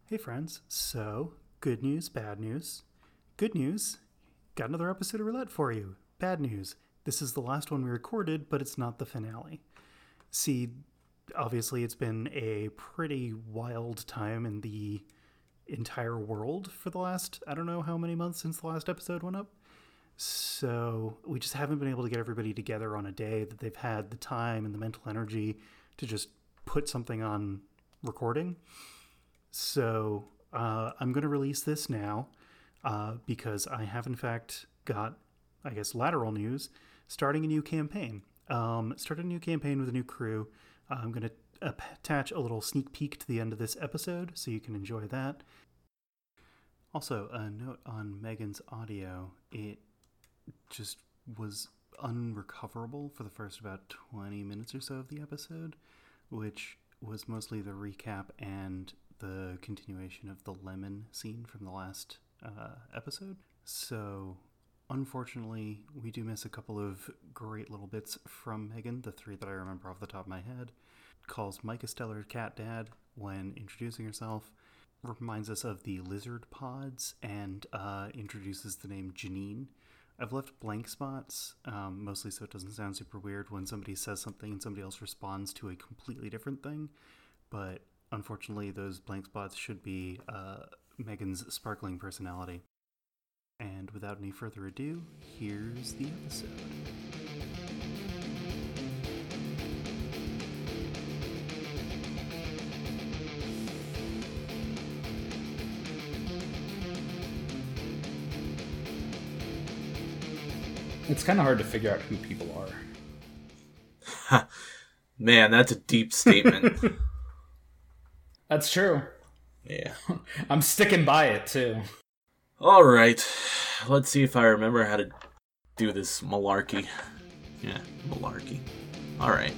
Hey friends, so good news, bad news. Good news, got another episode of Roulette for you. Bad news, this is the last one we recorded, but it's not the finale. See, obviously it's been a pretty wild time in the entire world for the last, I don't know how many months since the last episode went up. So we just haven't been able to get everybody together on a day that they've had the time and the mental energy to just put something on recording. So I'm going to release this now because I have in fact got, I guess, lateral news, starting a new campaign. Started a new campaign with a new crew. I'm going to attach a little sneak peek to the end of this episode so you can enjoy that. Also, a note on Megan's audio. It just was unrecoverable for the first about 20 minutes or so of the episode, which was mostly the recap and the continuation of the lemon scene from the last episode. So, unfortunately, we do miss a couple of great little bits from Megan, the three that I remember off the top of my head. Calls Mike a stellar cat dad when introducing herself, reminds us of the lizard pods, and introduces the name Janine. I've left blank spots, mostly so it doesn't sound super weird when somebody says something and somebody else responds to a completely different thing, but unfortunately, those blank spots should be Megan's sparkling personality. And without any further ado, here's the episode. It's kind of hard to figure out who people are. Man, that's a deep statement. That's true. Yeah. I'm sticking by it, too. All right. Let's see if I remember how to do this malarkey. Yeah, malarkey. All right.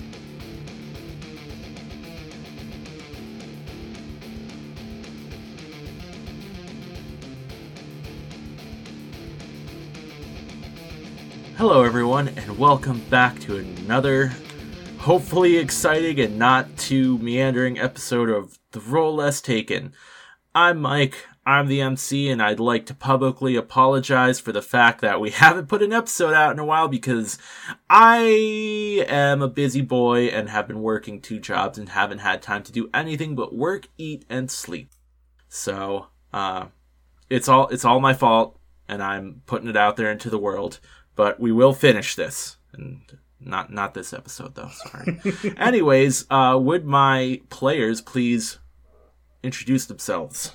Hello, everyone, and welcome back to another hopefully exciting and not too meandering episode of The Role Less Taken. I'm Mike, I'm the MC, and I'd like to publicly apologize for the fact that we haven't put an episode out in a while because I am a busy boy and have been working 2 jobs and haven't had time to do anything but work, eat, and sleep. So, it's all my fault, and I'm putting it out there into the world, but we will finish this, and Not this episode, though. Sorry. Anyways, would my players please introduce themselves?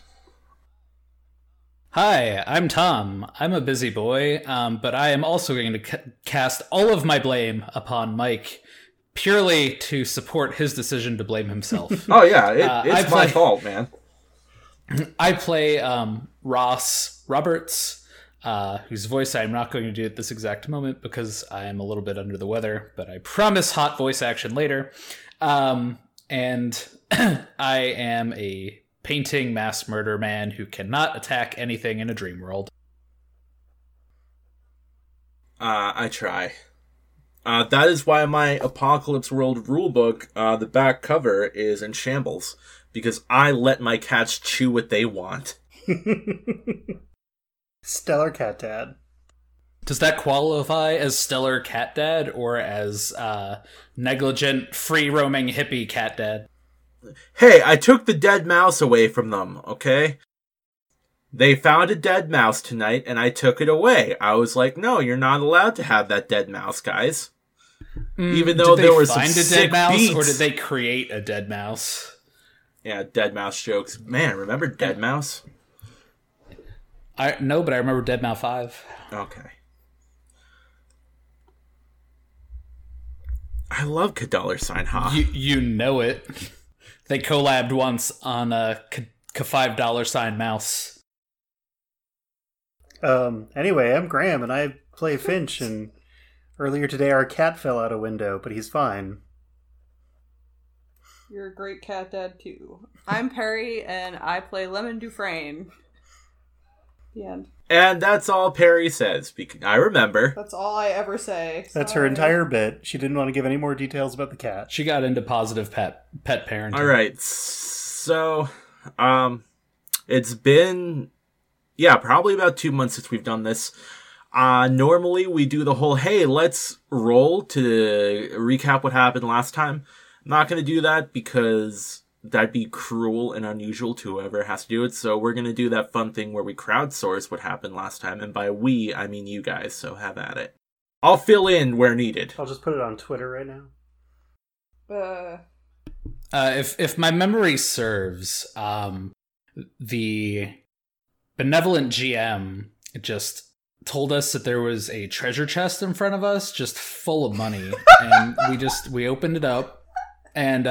Hi, I'm Tom. I'm a busy boy, but I am also going to cast all of my blame upon Mike, purely to support his decision to blame himself. Oh, yeah, it's my fault, man. I play Ross Roberts, whose voice I'm not going to do at this exact moment because I am a little bit under the weather, but I promise hot voice action later. And I am a painting mass murder man who cannot attack anything in a dream world. I try. That is why my Apocalypse World rulebook, the back cover, is in shambles, because I let my cats chew what they want. Stellar cat dad. Does that qualify as stellar cat dad or as negligent, free-roaming hippie cat dad? Hey, I took the dead mouse away from them, okay? They found a dead mouse tonight, and I took it away. I was like, no, you're not allowed to have that dead mouse, guys. Even though there were some sick beats. Did they find a dead mouse, or did they create a dead mouse? Yeah, dead mouse jokes. Man, remember Dead Mouse? No, but I remember Dead Mouse 5. Okay. I love $$ Ha. You know it. They collabed once on a $5 mouse. Anyway, I'm Graham, and I play Finch, and earlier today our cat fell out a window, but he's fine. You're a great cat dad, too. I'm Perry, and I play Lemon Dufresne. The end. And that's all Perry says. I remember. That's all I ever say. Sorry. That's her entire bit. She didn't want to give any more details about the cat. She got into positive pet parenting. All right. So, It's been, probably about 2 months since we've done this. Normally we do the whole, hey, let's roll to recap what happened last time. I'm not going to do that because that'd be cruel and unusual to whoever has to do it. So we're going to do that fun thing where we crowdsource what happened last time. And by we, I mean you guys. So have at it. I'll fill in where needed. I'll just put it on Twitter right now. If my memory serves, the benevolent GM just told us that there was a treasure chest in front of us, just full of money, and we opened it up, and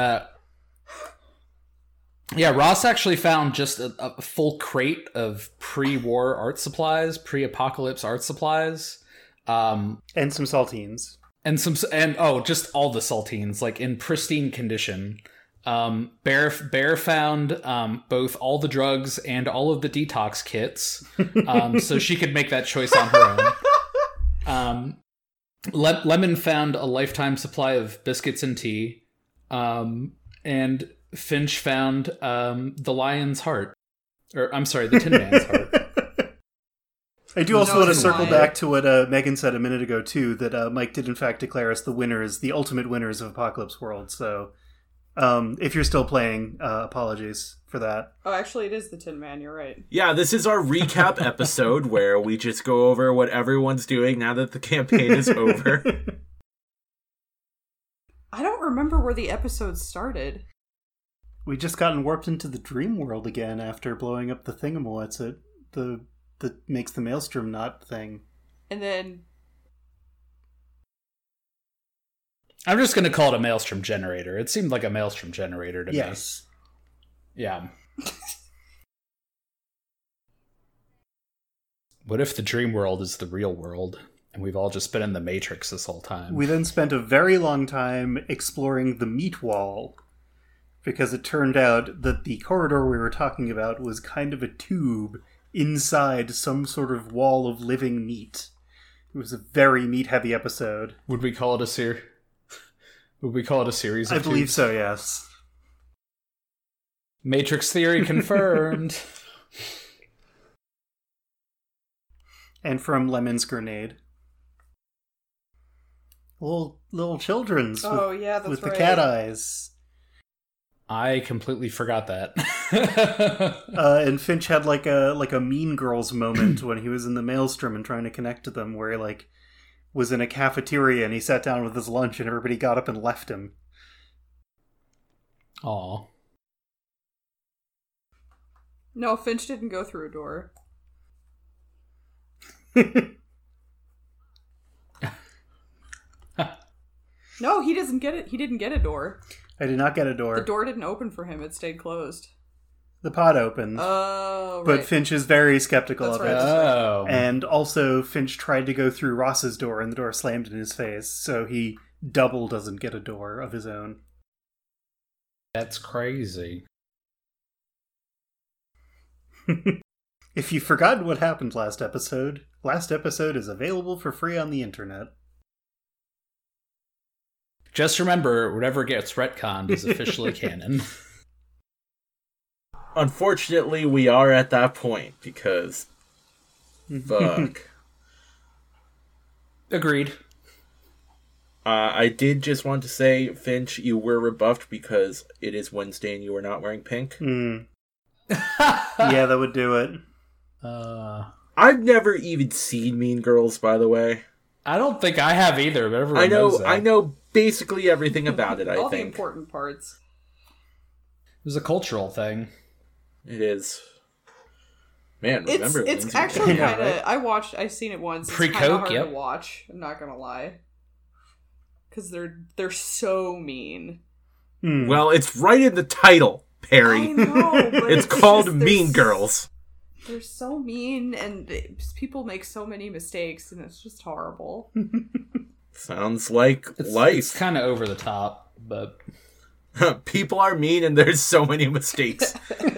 Ross actually found just a full crate of pre-war art supplies, pre-apocalypse art supplies, and some saltines. And just all the saltines, like in pristine condition. Bear found both all the drugs and all of the detox kits, so she could make that choice on her own. Lemon found a lifetime supply of biscuits and tea, and Finch found the lion's heart, or I'm sorry, the Tin Man's heart. I do also want to circle back to what Megan said a minute ago, too, that Mike did in fact declare us the winners, the ultimate winners of Apocalypse World. So if you're still playing, apologies for that. Oh, actually, it is the Tin Man, you're right. Yeah, this is our recap episode where we just go over what everyone's doing now that the campaign is over. I don't remember where the episode started. We just gotten warped into the dream world again after blowing up the thingamawhat's that makes the Maelstrom knot thing. And then... I'm just going to call it a Maelstrom generator. It seemed like a Maelstrom generator to me. Yes. Yeah. What if the dream world is the real world, and we've all just been in the Matrix this whole time? We then spent a very long time exploring the meat wall, because it turned out that the corridor we were talking about was kind of a tube inside some sort of wall of living meat. It was a very meat-heavy episode. Would we call it a series? Would we call it a series of I believe tubes? so, yes. Matrix theory confirmed. And from Lemon's grenade. Little children's with the cat eyes. I completely forgot that. And Finch had like a Mean Girls moment when he was in the Maelstrom and trying to connect to them, where he was in a cafeteria and he sat down with his lunch and everybody got up and left him. Aw. No, Finch didn't go through a door. No, he doesn't get it. He didn't get a door. I did not get a door. The door didn't open for him. It stayed closed. The pod opened. Oh, right. But Finch is very skeptical of it. Oh. And also, Finch tried to go through Ross's door, and the door slammed in his face, so he double doesn't get a door of his own. That's crazy. If you've forgotten what happened last episode is available for free on the internet. Just remember, whatever gets retconned is officially canon. Unfortunately, we are at that point, because... fuck. Agreed. I did just want to say, Finch, you were rebuffed because it is Wednesday and you are not wearing pink. Yeah, that would do it. I've never even seen Mean Girls, by the way. I don't think I have either, but everyone knows that. I know basically everything about it, I All think. the important parts. It was a cultural thing. It is. Man, remember It's Lindsay actually Lohan, kind of... right? I've seen it once. It's Pre-Coke, kind of hard yep. to watch. I'm not gonna lie. Because they're so mean. Well, it's right in the title, Perry. I know, but It's called just- Mean Girls. They're so mean, and people make so many mistakes, and it's just horrible. Sounds like It's life. kind of over the top, but... People are mean and there's so many mistakes.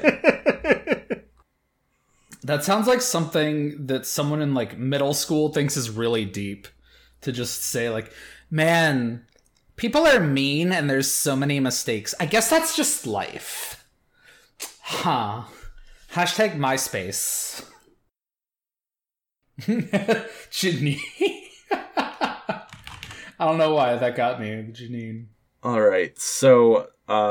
That sounds like something that someone in, middle school thinks is really deep. To just say, man, people are mean and there's so many mistakes. I guess that's just life. Huh. Hashtag MySpace. Janine. I don't know why that got me, Janine. Alright, so,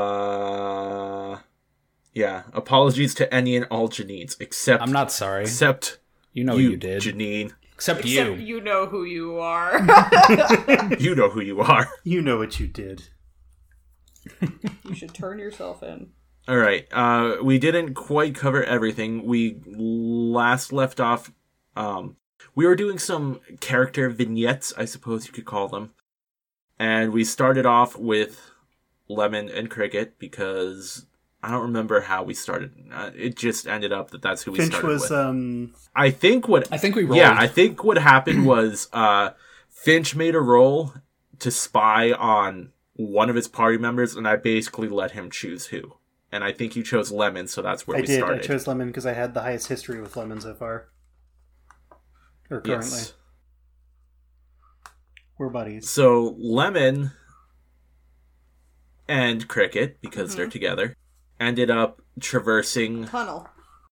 yeah, apologies to any and all Janines, except... I'm not sorry. Except you know what you did. Janine. Except you know who you are. You know who you are. You know what you did. You should turn yourself in. Alright, we didn't quite cover everything. We last left off, we were doing some character vignettes, I suppose you could call them. And we started off with Lemon and Cricket because I don't remember how we started. It just ended up that that's who we Finch started was, with. I think we rolled. Yeah, I think what happened was Finch made a roll to spy on one of his party members, and I basically let him choose who. And I think you chose Lemon, so that's where we started. I chose Lemon because I had the highest history with Lemon so far. Or currently. Yes. We're buddies. So Lemon and Cricket, because they're together, ended up traversing tunnel.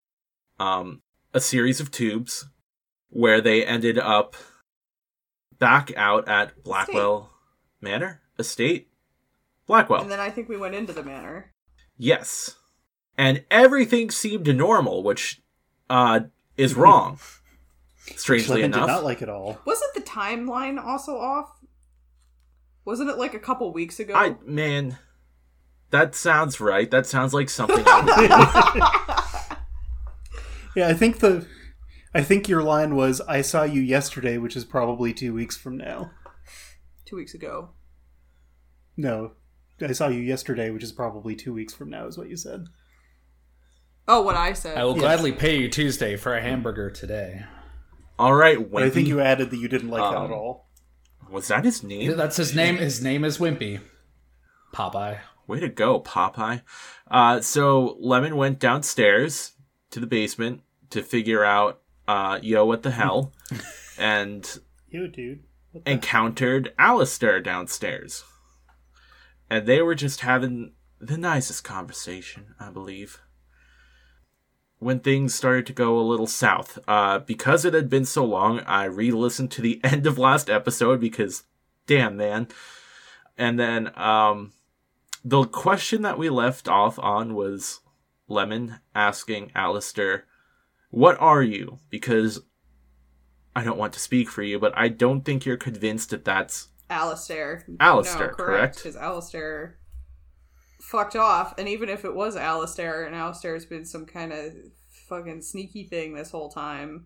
A series of tubes where they ended up back out at Blackwell Manor? Estate? Blackwell. And then I think we went into the manor. Yes. And everything seemed normal, which is wrong. Strangely enough. Did not like it all. Wasn't the timeline also off? Wasn't it like a couple weeks ago? Man, that sounds right. That sounds like something I would do. Yeah, I think your line was, I saw you yesterday, which is probably 2 weeks from now. 2 weeks ago. No, I saw you yesterday, which is probably 2 weeks from now, is what you said. Oh, what I said. I will gladly pay you Tuesday for a hamburger today. All right, Wimpy. But I think you added that you didn't like that at all. Was that his name? That's his name. His name is Wimpy. Popeye. Way to go, Popeye. So Lemon went downstairs to the basement to figure out, what the hell, and Yo, dude. encountered Alistair downstairs. And they were just having the nicest conversation, I believe, when things started to go a little south. Because it had been so long, I re-listened to the end of last episode because, damn, man. And then, the question that we left off on was Lemon asking Alistair, what are you? Because I don't want to speak for you, but I don't think you're convinced that that's Alistair. Alistair, No, correct? Because Alistair fucked off, and even if it was Alistair, and Alistair's been some kind of fucking sneaky thing this whole time,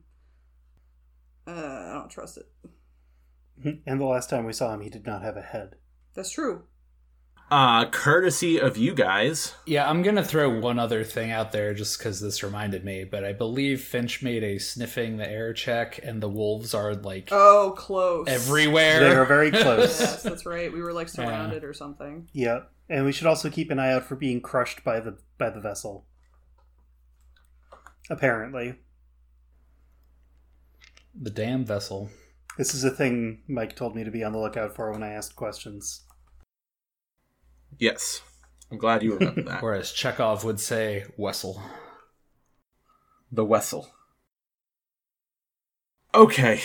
I don't trust it. And the last time we saw him, he did not have a head. That's true. Courtesy of you guys. Yeah, I'm going to throw one other thing out there just because this reminded me, but I believe Finch made a sniffing the air check, and the wolves are, like, Oh, close. everywhere. They are very close. Yes, that's right. We were, like, surrounded or something. Yeah, and we should also keep an eye out for being crushed by the vessel. Apparently. The damn vessel. This is a thing Mike told me to be on the lookout for when I asked questions. Yes. I'm glad you remember that. Or as Chekhov would say, Wessel. The Wessel. Okay.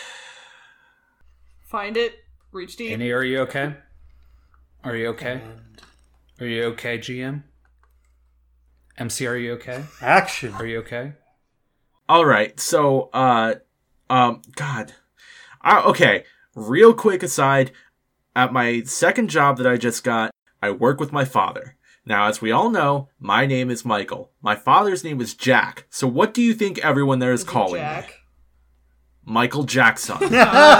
Find it. Reach deep. Annie, are you okay? Are you okay? Are you okay, GM? MC, are you okay? Action! Are you okay? Alright, so, God. Okay, real quick aside, at my second job that I just got, I work with my father. Now, as we all know, my name is Michael. My father's name is Jack. So what do you think everyone there is calling Jack? me? Michael Jackson. Oh,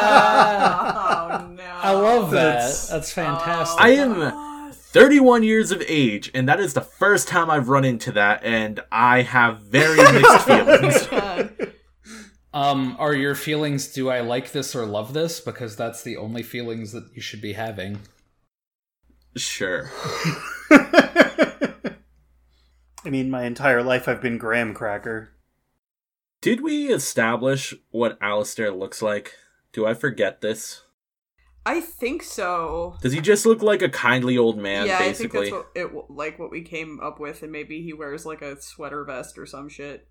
no. I love that. That's fantastic. I am 31 years of age, and that is the first time I've run into that, and I have very mixed feelings. Are your feelings, do I like this or love this? Because that's the only feelings that you should be having. Sure. I mean, my entire life I've been graham cracker. Did we establish what Alistair looks like? Do I forget this? I think so. Does he just look like a kindly old man, Yeah, basically? I think that's what we came up with, and maybe he wears like a sweater vest or some shit.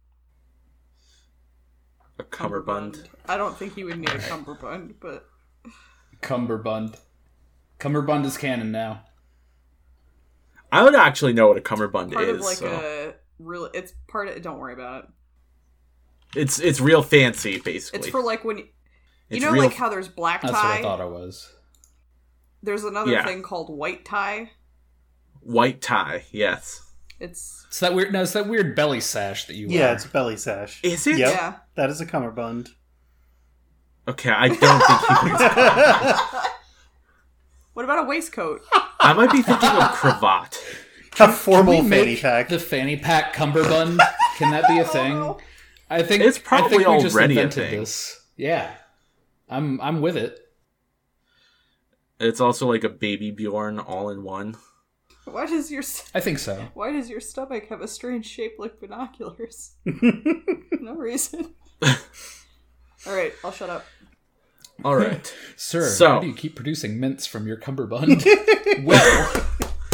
A cummerbund. I don't think he would need a cummerbund, but... Cummerbund. Cummerbund is canon now. I would actually know what a cummerbund part is. Of like so. a real... It's part of... Don't worry about it. It's real fancy, basically. It's for like when... You know, real... like how there's black tie? That's what I thought it was. There's another thing called white tie. White tie, yes. It's that weird. No, it's that weird belly sash that you wear. Yeah, it's a belly sash. Is it? Yep, Yeah. that is a cummerbund. Okay, I don't think he wears cummerbund. What about a waistcoat? I might be thinking of cravat. A formal Can we fanny make pack. the fanny pack cummerbund? Can that be a thing? no. I think It's probably I think we just already a invented thing. this. Yeah, I'm with it. It's also like a baby Bjorn all in one. Why does your I think so. Why does your stomach have a strange shape like binoculars? No reason. All right, I'll shut up. All right. Sir, So- how do you keep producing mints from your cummerbund? Well,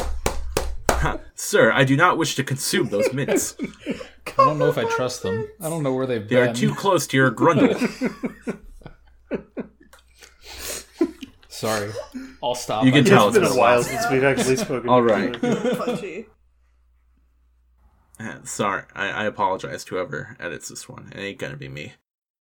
Sir, I do not wish to consume those mints. I don't know if I trust them. I don't know where they've They been. are too close to your grundle. Sorry. I'll stop. You can tell It's been a while since we've actually spoken. All to right. each other. Punchy. Sorry, I apologize to whoever edits this one. It ain't gonna be me.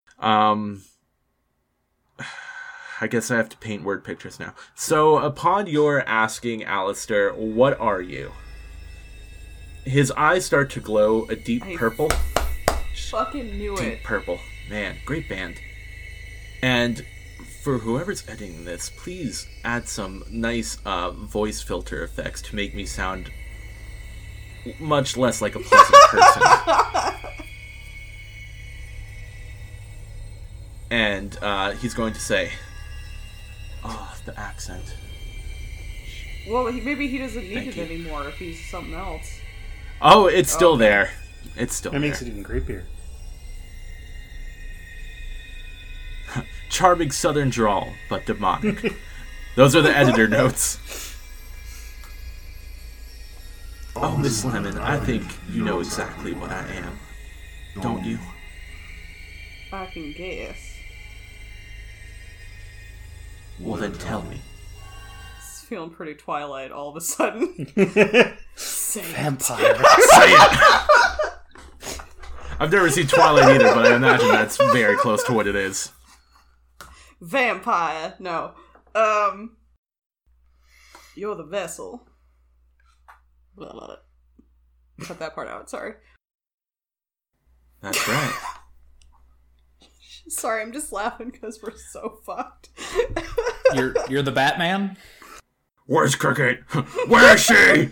I guess I have to paint word pictures now. So, upon your asking Alistair, what are you? His eyes start to glow a deep purple. Fucking knew it. Deep purple. Man, great band. And for whoever's editing this, please add some nice voice filter effects to make me sound much less like a pleasant person. And he's going to say, "Oh, the accent." Well, maybe he doesn't need Thank it you. anymore if he's something else. Oh, it's still there. It's still That there. makes it even creepier. Charming southern drawl, but demonic. Those are the editor notes. Oh, Miss Lemon, I think you know exactly what I am. Don't you? I can guess. Well, then tell me. It's feeling pretty Twilight all of a sudden. Say it. Vampire. Say it! I've never seen Twilight either, but I imagine that's very close to what it is. Vampire. No. You're the vessel. Blah, blah, blah. Cut that part out, sorry. That's right. Sorry, I'm just laughing because we're so fucked. You're the Batman? Where's Cricket? Where is she?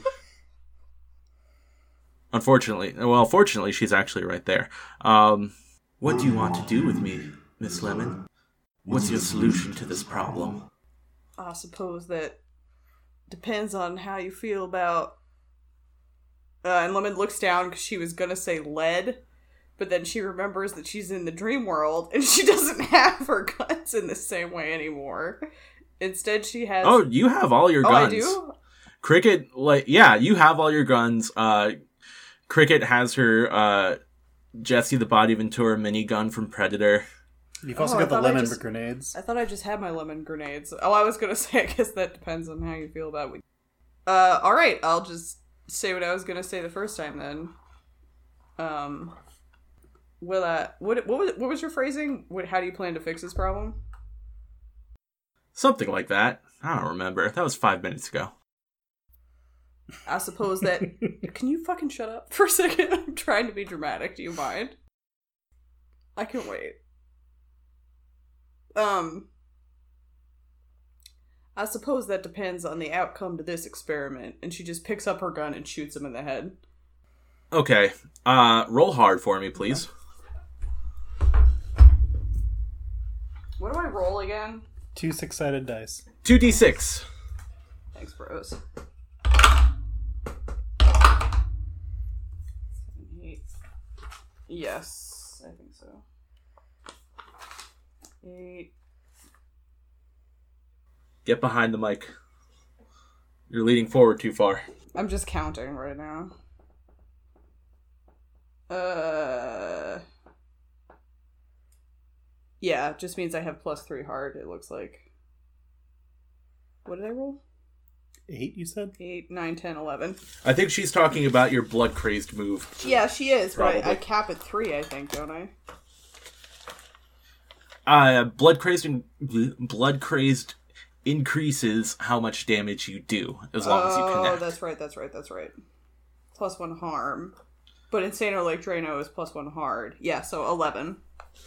Fortunately, she's actually right there. What do you want to do with me, Miss Lemon? What's your solution to this problem? I suppose that depends on how you feel about... and Lemon looks down because she was gonna say lead, but then she remembers that she's in the dream world and she doesn't have her guns in the same way anymore. Instead, she has... Oh, you have all your guns. I do? Cricket, you have all your guns. Cricket has her Jessie the Body Ventura minigun from Predator. You've also I got the thought I lemon just- grenades. I thought I just had my lemon grenades. Oh, I was gonna say, I guess that depends on how you feel about it. Alright, I'll just say what I was gonna say the first time then. What was your phrasing? How do you plan to fix this problem? Something like that. I don't remember. That was 5 minutes ago. I suppose that... Can you fucking shut up for a second? I'm trying to be dramatic. Do you mind? I can wait. I suppose that depends on the outcome to this experiment. And she just picks up her gun and shoots him in the head. Okay. Roll hard for me, please. What do I roll again? 2 6-sided dice. 2d6. Thanks, bros. 8. Yes, I think so. 8. Get behind the mic. You're leaning forward too far. I'm just counting right now. Yeah, it just means I have +3 hard, it looks like. What did I roll? 8, you said? 8, 9, 10, 11. I think she's talking about your blood crazed move. Yeah, she is, Probably. but I cap at 3, I think, don't I? Blood crazed increases how much damage you do as long as you connect. Oh, that's right. +1 harm. But Insano like Drano is +1 hard. Yeah, so 11.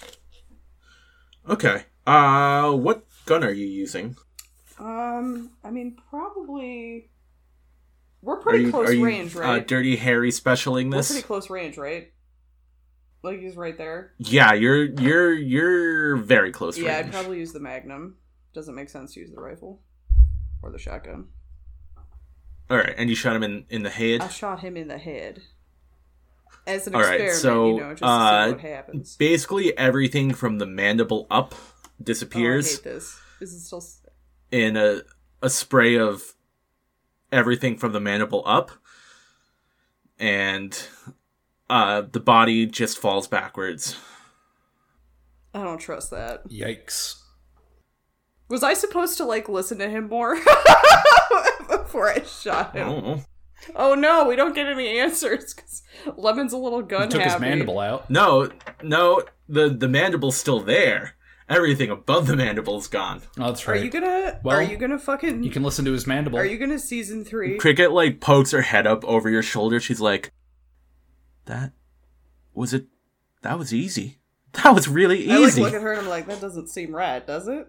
Okay. What gun are you using? I mean, probably... We're pretty close range, right? Dirty Harry specialing this? We're pretty close range, right? Like, he's right there. Yeah, you're very close range. Yeah, I'd probably use the Magnum. Doesn't make sense to use the rifle. Or the shotgun. Alright, and you shot him in the head? I shot him in the head. As an Alright, experiment, so, just to see what happens. Basically everything from the mandible up disappears. Oh, I hate this. Is it still... In a spray of everything from the mandible up. And the body just falls backwards. I don't trust that. Yikes. Was I supposed to, like, listen to him more? Before I shot him. I don't know. Oh no, we don't get any answers, because Lemon's a little gun He took happy. his mandible out. No, the mandible's still there. Everything above the mandible's gone. Oh, that's Are right. you gonna... Well, are you gonna fucking... You can listen to his mandible. Are you gonna season 3? Cricket, like, pokes her head up over your shoulder. She's like, That was easy. That was really easy. I, like, look at her and I'm like, that doesn't seem right, does it?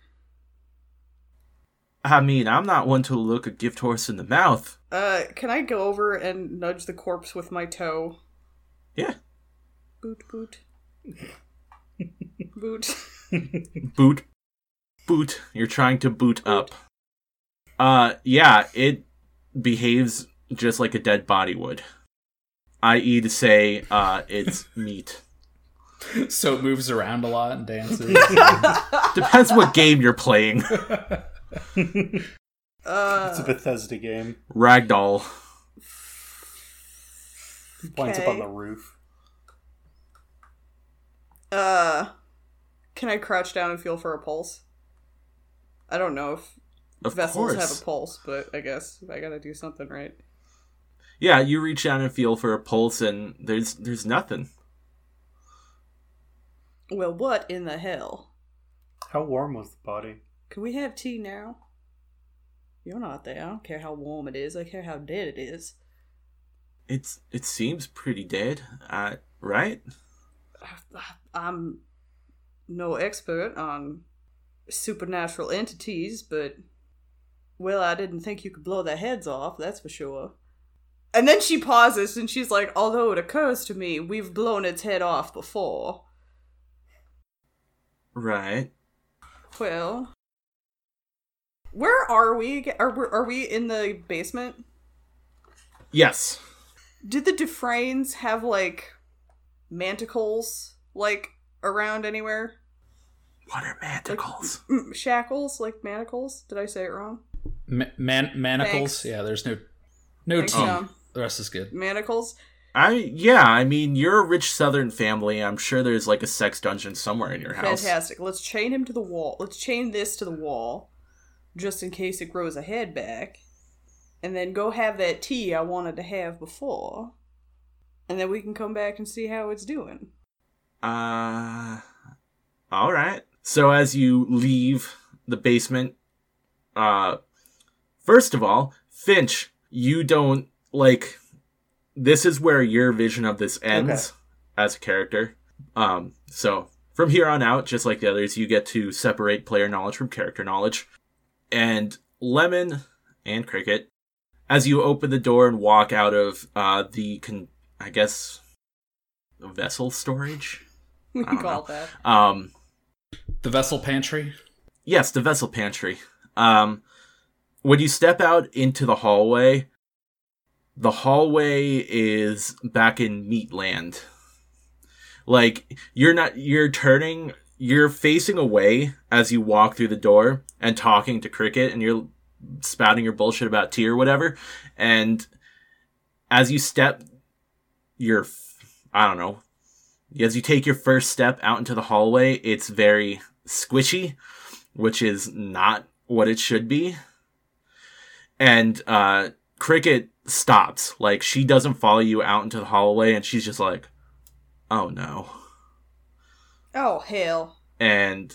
I mean, I'm not one to look a gift horse in the mouth. Can I go over and nudge the corpse with my toe? Yeah. Boot, boot. Boot. Boot. You're trying to boot up. Yeah, it behaves just like a dead body would. I.e. to say, it's meat. So it moves around a lot and dances. Depends what game you're playing. It's a Bethesda game. Ragdoll. Winds up on the roof. Can I crouch down and feel for a pulse? I don't know if Of vessels course. have a pulse, but I guess I gotta do something right. Yeah, you reach down and feel for a pulse, and there's nothing. Well, what in the hell? How warm was the body? Can we have tea now? You're not there. I don't care how warm it is. I care how dead it is. It seems pretty dead, right? I'm no expert on supernatural entities, but... Well, I didn't think you could blow their heads off, that's for sure. And then she pauses, and she's like, although it occurs to me, we've blown its head off before. Right. Well... Where are we? Are we in the basement? Yes. Did the Dufresnes have, like, manticles, like, around anywhere? What are manticles? Shackles? Like manacles? Did I say it wrong? Manacles? Thanks. Yeah, there's no Thanks, T. Tom. The rest is good. Manacles? I mean, you're a rich Southern family. I'm sure there's, like, a sex dungeon somewhere in your house. Fantastic. Let's chain him to the wall. Let's chain this to the wall, just in case it grows a head back. And then go have that tea I wanted to have before. And then we can come back and see how it's doing. Alright. So as you leave the basement, first of all, Finch, you don't, like, this is where your vision of this ends as a character. So from here on out, just like the others, you get to separate player knowledge from character knowledge. And Lemon and Cricket, as you open the door and walk out of vessel storage? We I can don't call know. it that. The vessel pantry. Yes, the vessel pantry. When you step out into the hallway is back in Meatland. Like, you're turning you're facing away as you walk through the door and talking to Cricket, and you're spouting your bullshit about tea or whatever. And as you step as you take your first step out into the hallway, it's very squishy, which is not what it should be. And Cricket stops. Like, she doesn't follow you out into the hallway, and she's just like, oh no. Oh, hell. And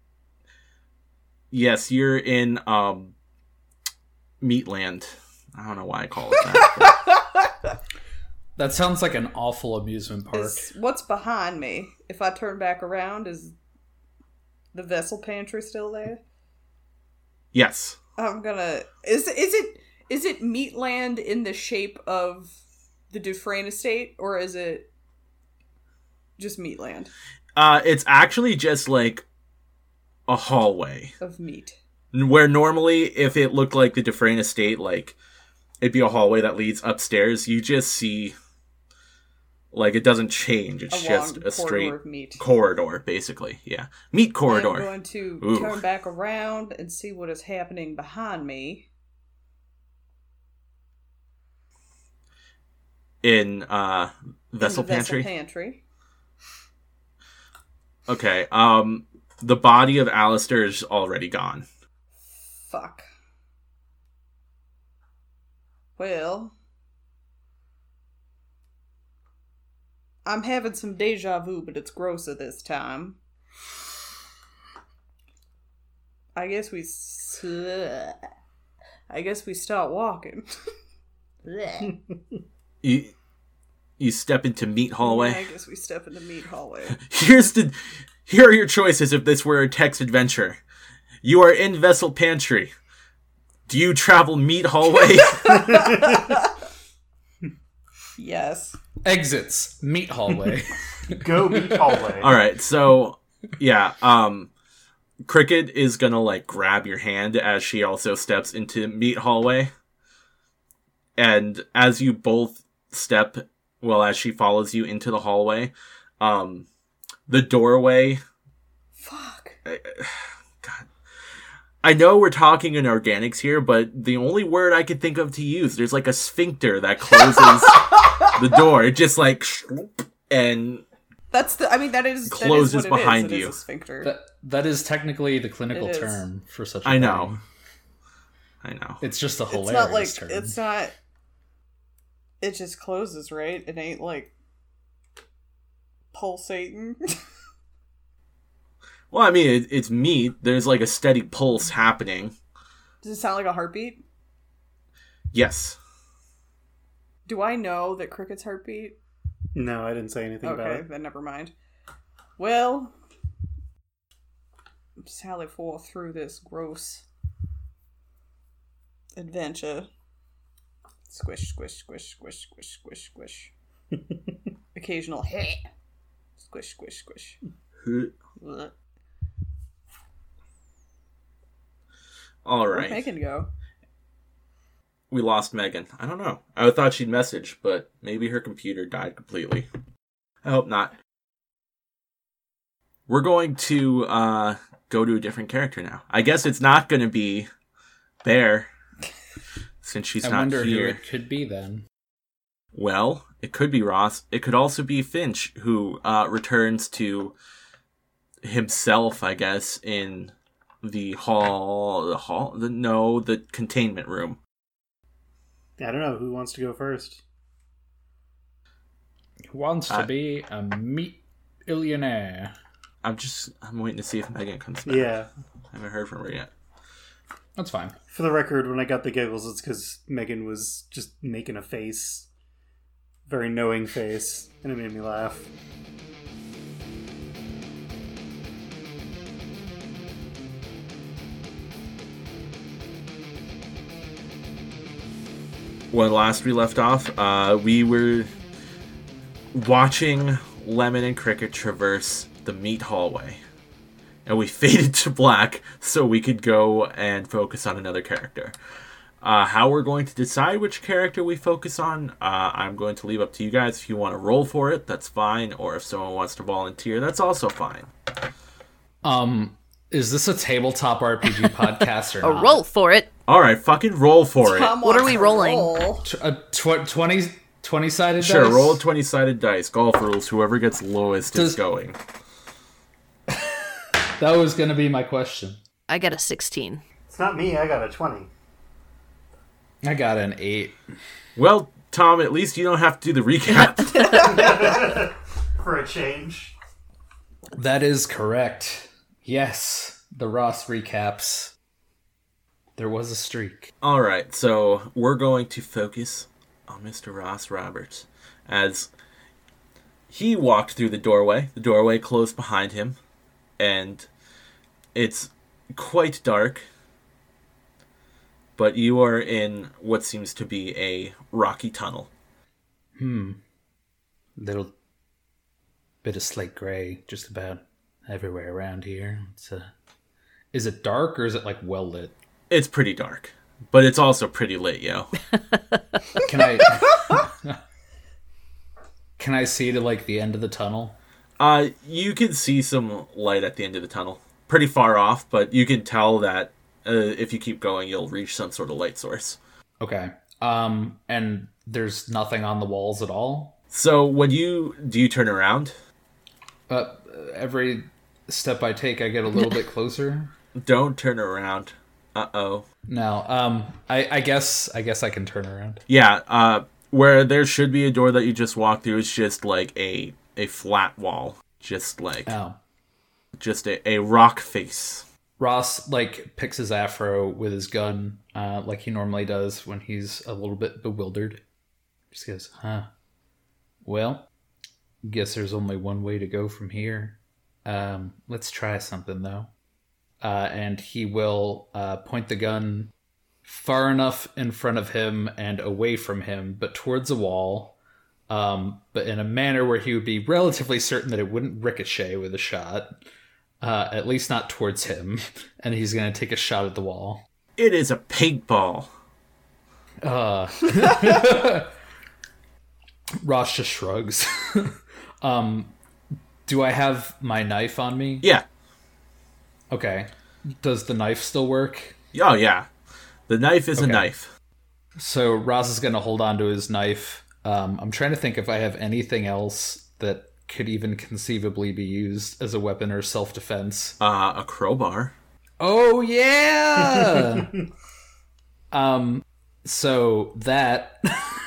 yes, you're in Meatland. I don't know why I call it that. That sounds like an awful amusement park. What's behind me? If I turn back around, is the vessel pantry still there? Yes. I'm gonna... Is it Meatland in the shape of the Dufresne estate, or is it just Meatland? It's actually just like a hallway of meat. Where normally, if it looked like the Dufresne estate, like, it'd be a hallway that leads upstairs. You just see, like, it doesn't change. It's just a straight of meat. Corridor, basically. Yeah. Meat corridor. I'm going to turn back around and see what is happening behind me. In Vessel Pantry? Vessel Pantry. Okay, the body of Alistair is already gone. Fuck. Well, I'm having some deja vu, but it's grosser this time. I guess we start walking. You step into Meat Hallway. Yeah, I guess we step into Meat Hallway. Here are your choices if this were a text adventure. You are in Vessel Pantry. Do you travel Meat Hallway? Yes. Exits. Meat Hallway. Go Meat Hallway. Alright, so, yeah, Cricket is gonna, like, grab your hand as she also steps into Meat Hallway. And as you both step, well, as she follows you into the hallway, the doorway... Fuck. God. I know we're talking in organics here, but the only word I could think of to use, there's like a sphincter that closes the door. It just like, and that is closes that is behind it you. Is a sphincter. That is technically the clinical term for such a I know. thing. I know. It's just a hilarious term. It's not... It just closes, right? It ain't like pulsating. Well, I mean, it's meat. There's like a steady pulse happening. Does it sound like a heartbeat? Yes. Do I know that Cricket's heartbeat? No, I didn't say anything about Okay, it. then never mind. Well, sally forth through this gross adventure. Squish, squish, squish, squish, squish, squish, squish. Occasional hit. Squish, squish, squish. All right. Where'd Megan go? We lost Megan. I don't know. I thought she'd message, but maybe her computer died completely. I hope not. We're going to go to a different character now. I guess it's not going to be Bear, since she's not here. I wonder who it could be then. Well, it could be Ross. It could also be Finch, who returns to himself, I guess, in the containment room. I don't know. Who wants to go first? Who wants to be a meat billionaire? I'm waiting to see if Megan comes back. Yeah. I haven't heard from her yet. That's fine. For the record, when I got the giggles, it's because Megan was just making a face. Very knowing face. And it made me laugh. When last we left off, we were watching Lemon and Cricket traverse the Meat Hallway. And we faded to black so we could go and focus on another character. How we're going to decide which character we focus on, I'm going to leave up to you guys. If you want to roll for it, that's fine. Or if someone wants to volunteer, that's also fine. Is this a tabletop RPG podcast or not? Roll for it. All right, fucking roll for it. Tom What are wants we to rolling? roll. 20-sided Sure, dice? roll a 20-sided dice. Golf rules. Whoever gets lowest is going. That was going to be my question. I got a 16. It's not me, I got a 20. I got an 8. Well, Tom, at least you don't have to do the recap. For a change. That is correct. Yes, the Ross recaps. There was a streak. All right, so we're going to focus on Mr. Ross Roberts as he walked through the doorway. The doorway closed behind him, and it's quite dark, but you are in what seems to be a rocky tunnel. Little bit of slate gray just about everywhere around here. Is it dark or is it like well lit? It's pretty dark, but it's also pretty lit, yo. Can I can I see to like the end of the tunnel? You can see some light at the end of the tunnel. Pretty far off, but you can tell that if you keep going, you'll reach some sort of light source. Okay. And there's nothing on the walls at all? So when do you turn around? Every step I take, I get a little bit closer. Don't turn around. Uh-oh. No. I guess I can turn around. Yeah, where there should be a door that you just walked through, it's just like a flat wall. Just like just a rock face. Ross like picks his afro with his gun, like he normally does when he's a little bit bewildered. Just goes, well, guess there's only one way to go from here. Let's try something though. And he will point the gun far enough in front of him and away from him, but towards a wall, but in a manner where he would be relatively certain that it wouldn't ricochet with a shot, at least not towards him, and he's going to take a shot at the wall. It is a paintball. Ross just shrugs. Do I have my knife on me? Yeah. Okay. Does the knife still work? Oh, yeah. The knife is a knife. So Ross is going to hold on to his knife. I'm trying to think if I have anything else that could even conceivably be used as a weapon or self-defense. A crowbar. Oh, yeah! So that...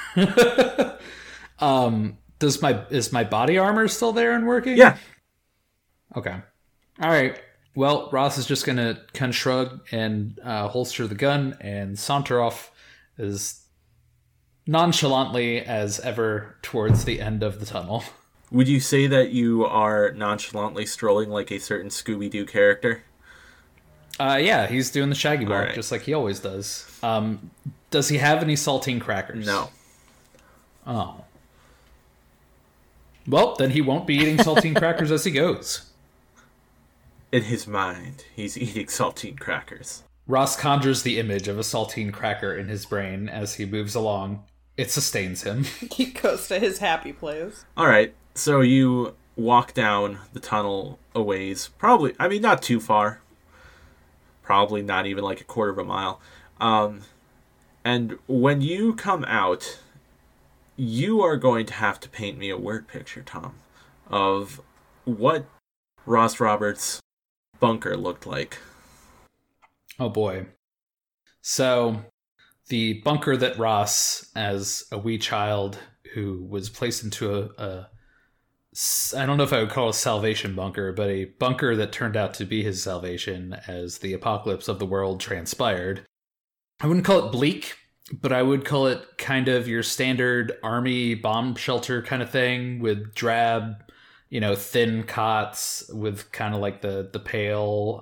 is my body armor still there and working? Yeah. Okay. All right. Well, Ross is just gonna kind of shrug and holster the gun and saunter off as nonchalantly as ever towards the end of the tunnel. Would you say that you are nonchalantly strolling like a certain Scooby-Doo character? Yeah, he's doing the shaggy walk right. just like he always does. Does he have any saltine crackers? No. Oh. Well, then he won't be eating saltine crackers as he goes. In his mind, he's eating saltine crackers. Ross conjures the image of a saltine cracker in his brain as he moves along. It sustains him. He goes to his happy place. All right, so you walk down the tunnel a ways. Probably, I mean, not too far. Probably not even like a quarter of a mile. And when you come out, you are going to have to paint me a word picture, Tom, of what Ross Roberts' bunker looked like. Oh boy. So, the bunker that Ross, as a wee child who was placed into I don't know if I would call it a salvation bunker, but a bunker that turned out to be his salvation as the apocalypse of the world transpired. I wouldn't call it bleak, but I would call it kind of your standard army bomb shelter kind of thing with drab, thin cots with kind of like the pale,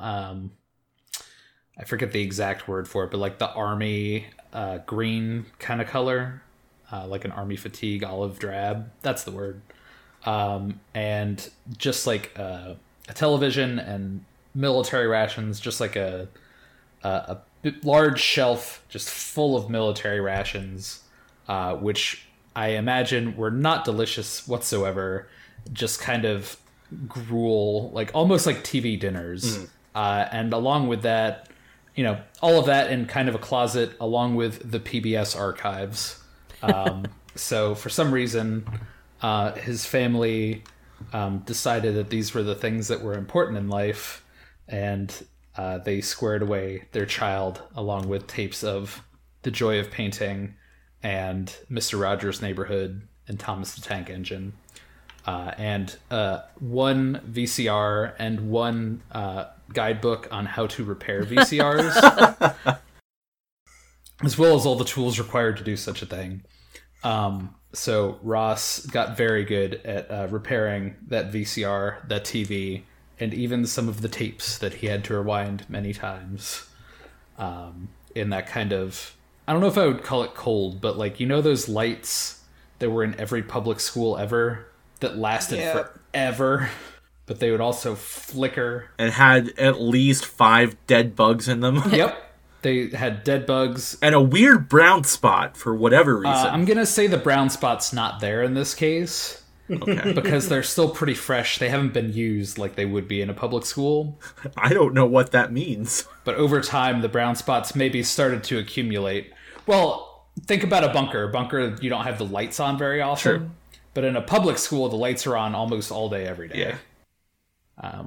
I forget the exact word for it, but like the army green kind of color, like an army fatigue olive drab. That's the word. And just like a television and military rations, just like a large shelf just full of military rations, which I imagine were not delicious whatsoever, just kind of gruel, like almost like TV dinners. And along with that, all of that in kind of a closet along with the PBS archives. So for some reason, his family decided that these were the things that were important in life, and they squared away their child along with tapes of The Joy of Painting and Mr. Rogers' Neighborhood and Thomas the Tank Engine, and one VCR and one guidebook on how to repair VCRs, as well as all the tools required to do such a thing. So Ross got very good at repairing that VCR, that TV, and even some of the tapes that he had to rewind many times. In that kind of, I don't know if I would call it cold, but like, those lights that were in every public school ever that lasted forever, but they would also flicker. And had at least 5 dead bugs in them. Yep. They had dead bugs. And a weird brown spot for whatever reason. I'm going to say the brown spot's not there in this case. Okay. Because they're still pretty fresh. They haven't been used like they would be in a public school. I don't know what that means. But over time, the brown spots maybe started to accumulate. Well, think about a bunker. Bunker, you don't have the lights on very often. Sure. But in a public school, the lights are on almost all day, every day. Yeah.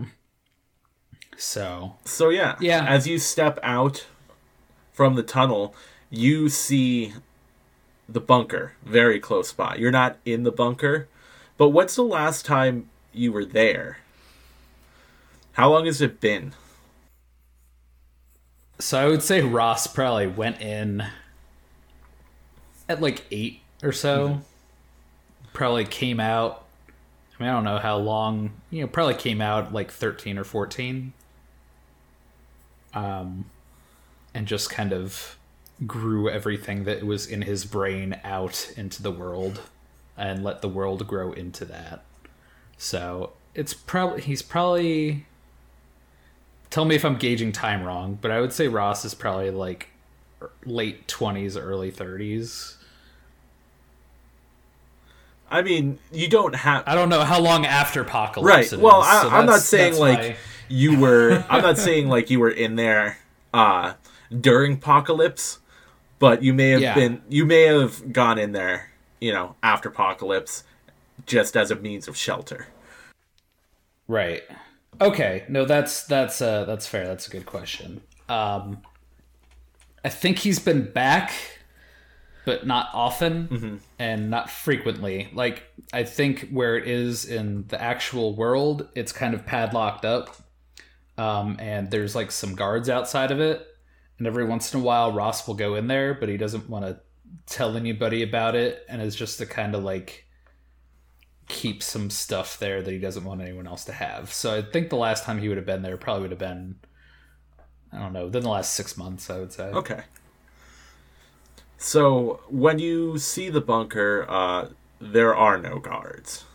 So yeah. Yeah. As you step out from the tunnel, you see the bunker very close by. You're not in the bunker, but what's the last time you were there? How long has it been? So I would say Ross probably went in at like 8 or so. Probably came out, I don't know how long, probably came out like 13 or 14. And just kind of grew everything that was in his brain out into the world and let the world grow into that. So he's probably, tell me if I'm gauging time wrong, but I would say Ross is probably like late 20s, early 30s. I mean, you don't have... I don't know how long after Apocalypse right. it Well, is, so I'm not saying like why... you were... I'm not saying like you were in there during Apocalypse, but you may have been... You may have gone in there, after Apocalypse, just as a means of shelter. Right. Okay. No, that's fair. That's a good question. I think he's been back, but not often and not frequently. Like, I think where it is in the actual world, it's kind of padlocked up. And there's like some guards outside of it. And every once in a while, Ross will go in there, but he doesn't want to tell anybody about it. And it's just to kind of like keep some stuff there that he doesn't want anyone else to have. So I think the last time he would have been there probably would have been, I don't know, within the last 6 months, I would say. Okay. So, when you see the bunker, there are no guards.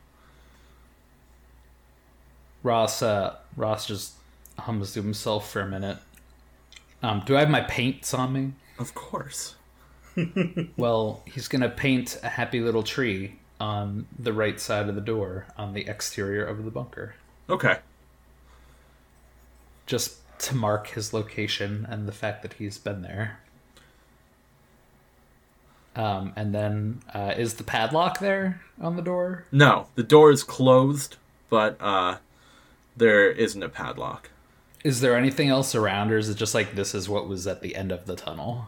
Ross just hums to himself for a minute. Do I have my paints on me? Of course. Well, he's going to paint a happy little tree on the right side of the door, on the exterior of the bunker. Okay. Just to mark his location and the fact that he's been there. And then, is the padlock there on the door? No, the door is closed, but there isn't a padlock. Is there anything else around, or is it just like this is what was at the end of the tunnel?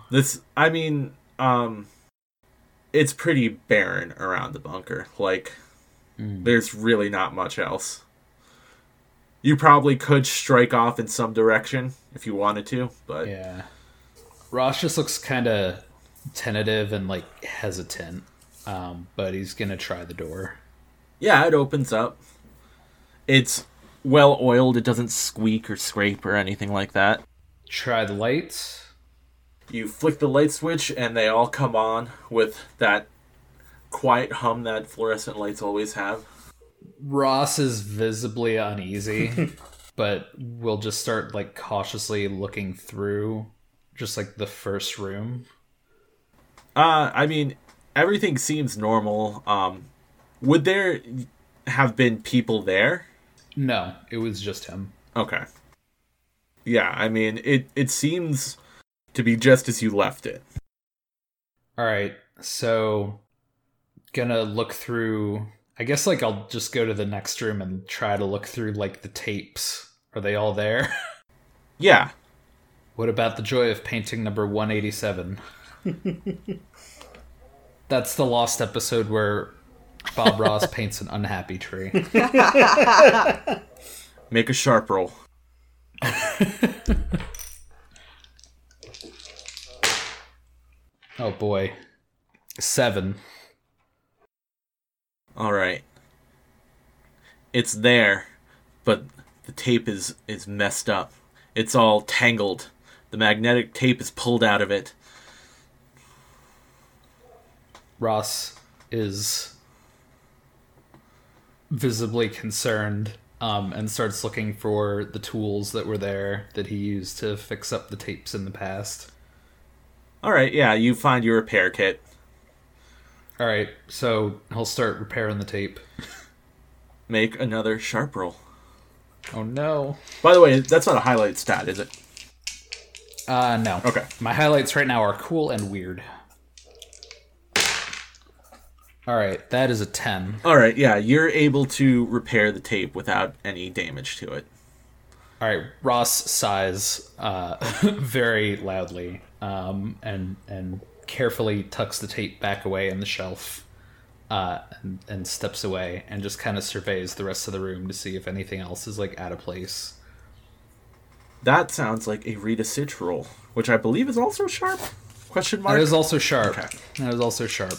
It's pretty barren around the bunker. Like, there's really not much else. You probably could strike off in some direction if you wanted to, but... Yeah. Ross just looks kind of tentative and, like, hesitant, but he's gonna try the door. Yeah, it opens up. It's well-oiled. It doesn't squeak or scrape or anything like that. Try the lights. You flick the light switch, and they all come on with that quiet hum that fluorescent lights always have. Ross is visibly uneasy, but we'll just start, like, cautiously looking through just, like, the first room. Everything seems normal. Would there have been people there No, it was just him. Okay. Yeah, I mean, it seems to be just as you left it. All right, so gonna look through. I guess like I'll just go to the next room and try to look through like the tapes. Are they all there? Yeah. What about the joy of painting number 187? That's the lost episode where Bob Ross paints an unhappy tree. Make a sharp roll. Oh boy. 7. All right. It's there, but the tape is messed up. It's all tangled. The magnetic tape is pulled out of it. Ross is visibly concerned and starts looking for the tools that were there that he used to fix up the tapes in the past. All right, yeah, you find your repair kit. All right, so he'll start repairing the tape. Make another sharp roll. Oh no. By the way, that's not a highlight stat, is it? No. Okay. My highlights right now are cool and weird. All right, that is a 10. All right, yeah, you're able to repair the tape without any damage to it. All right, Ross sighs very loudly and carefully tucks the tape back away in the shelf and steps away and just kind of surveys the rest of the room to see if anything else is like out of place. That sounds like a read a sitch roll, which I believe is also sharp? Question mark? That is also sharp. Okay. That is also sharp.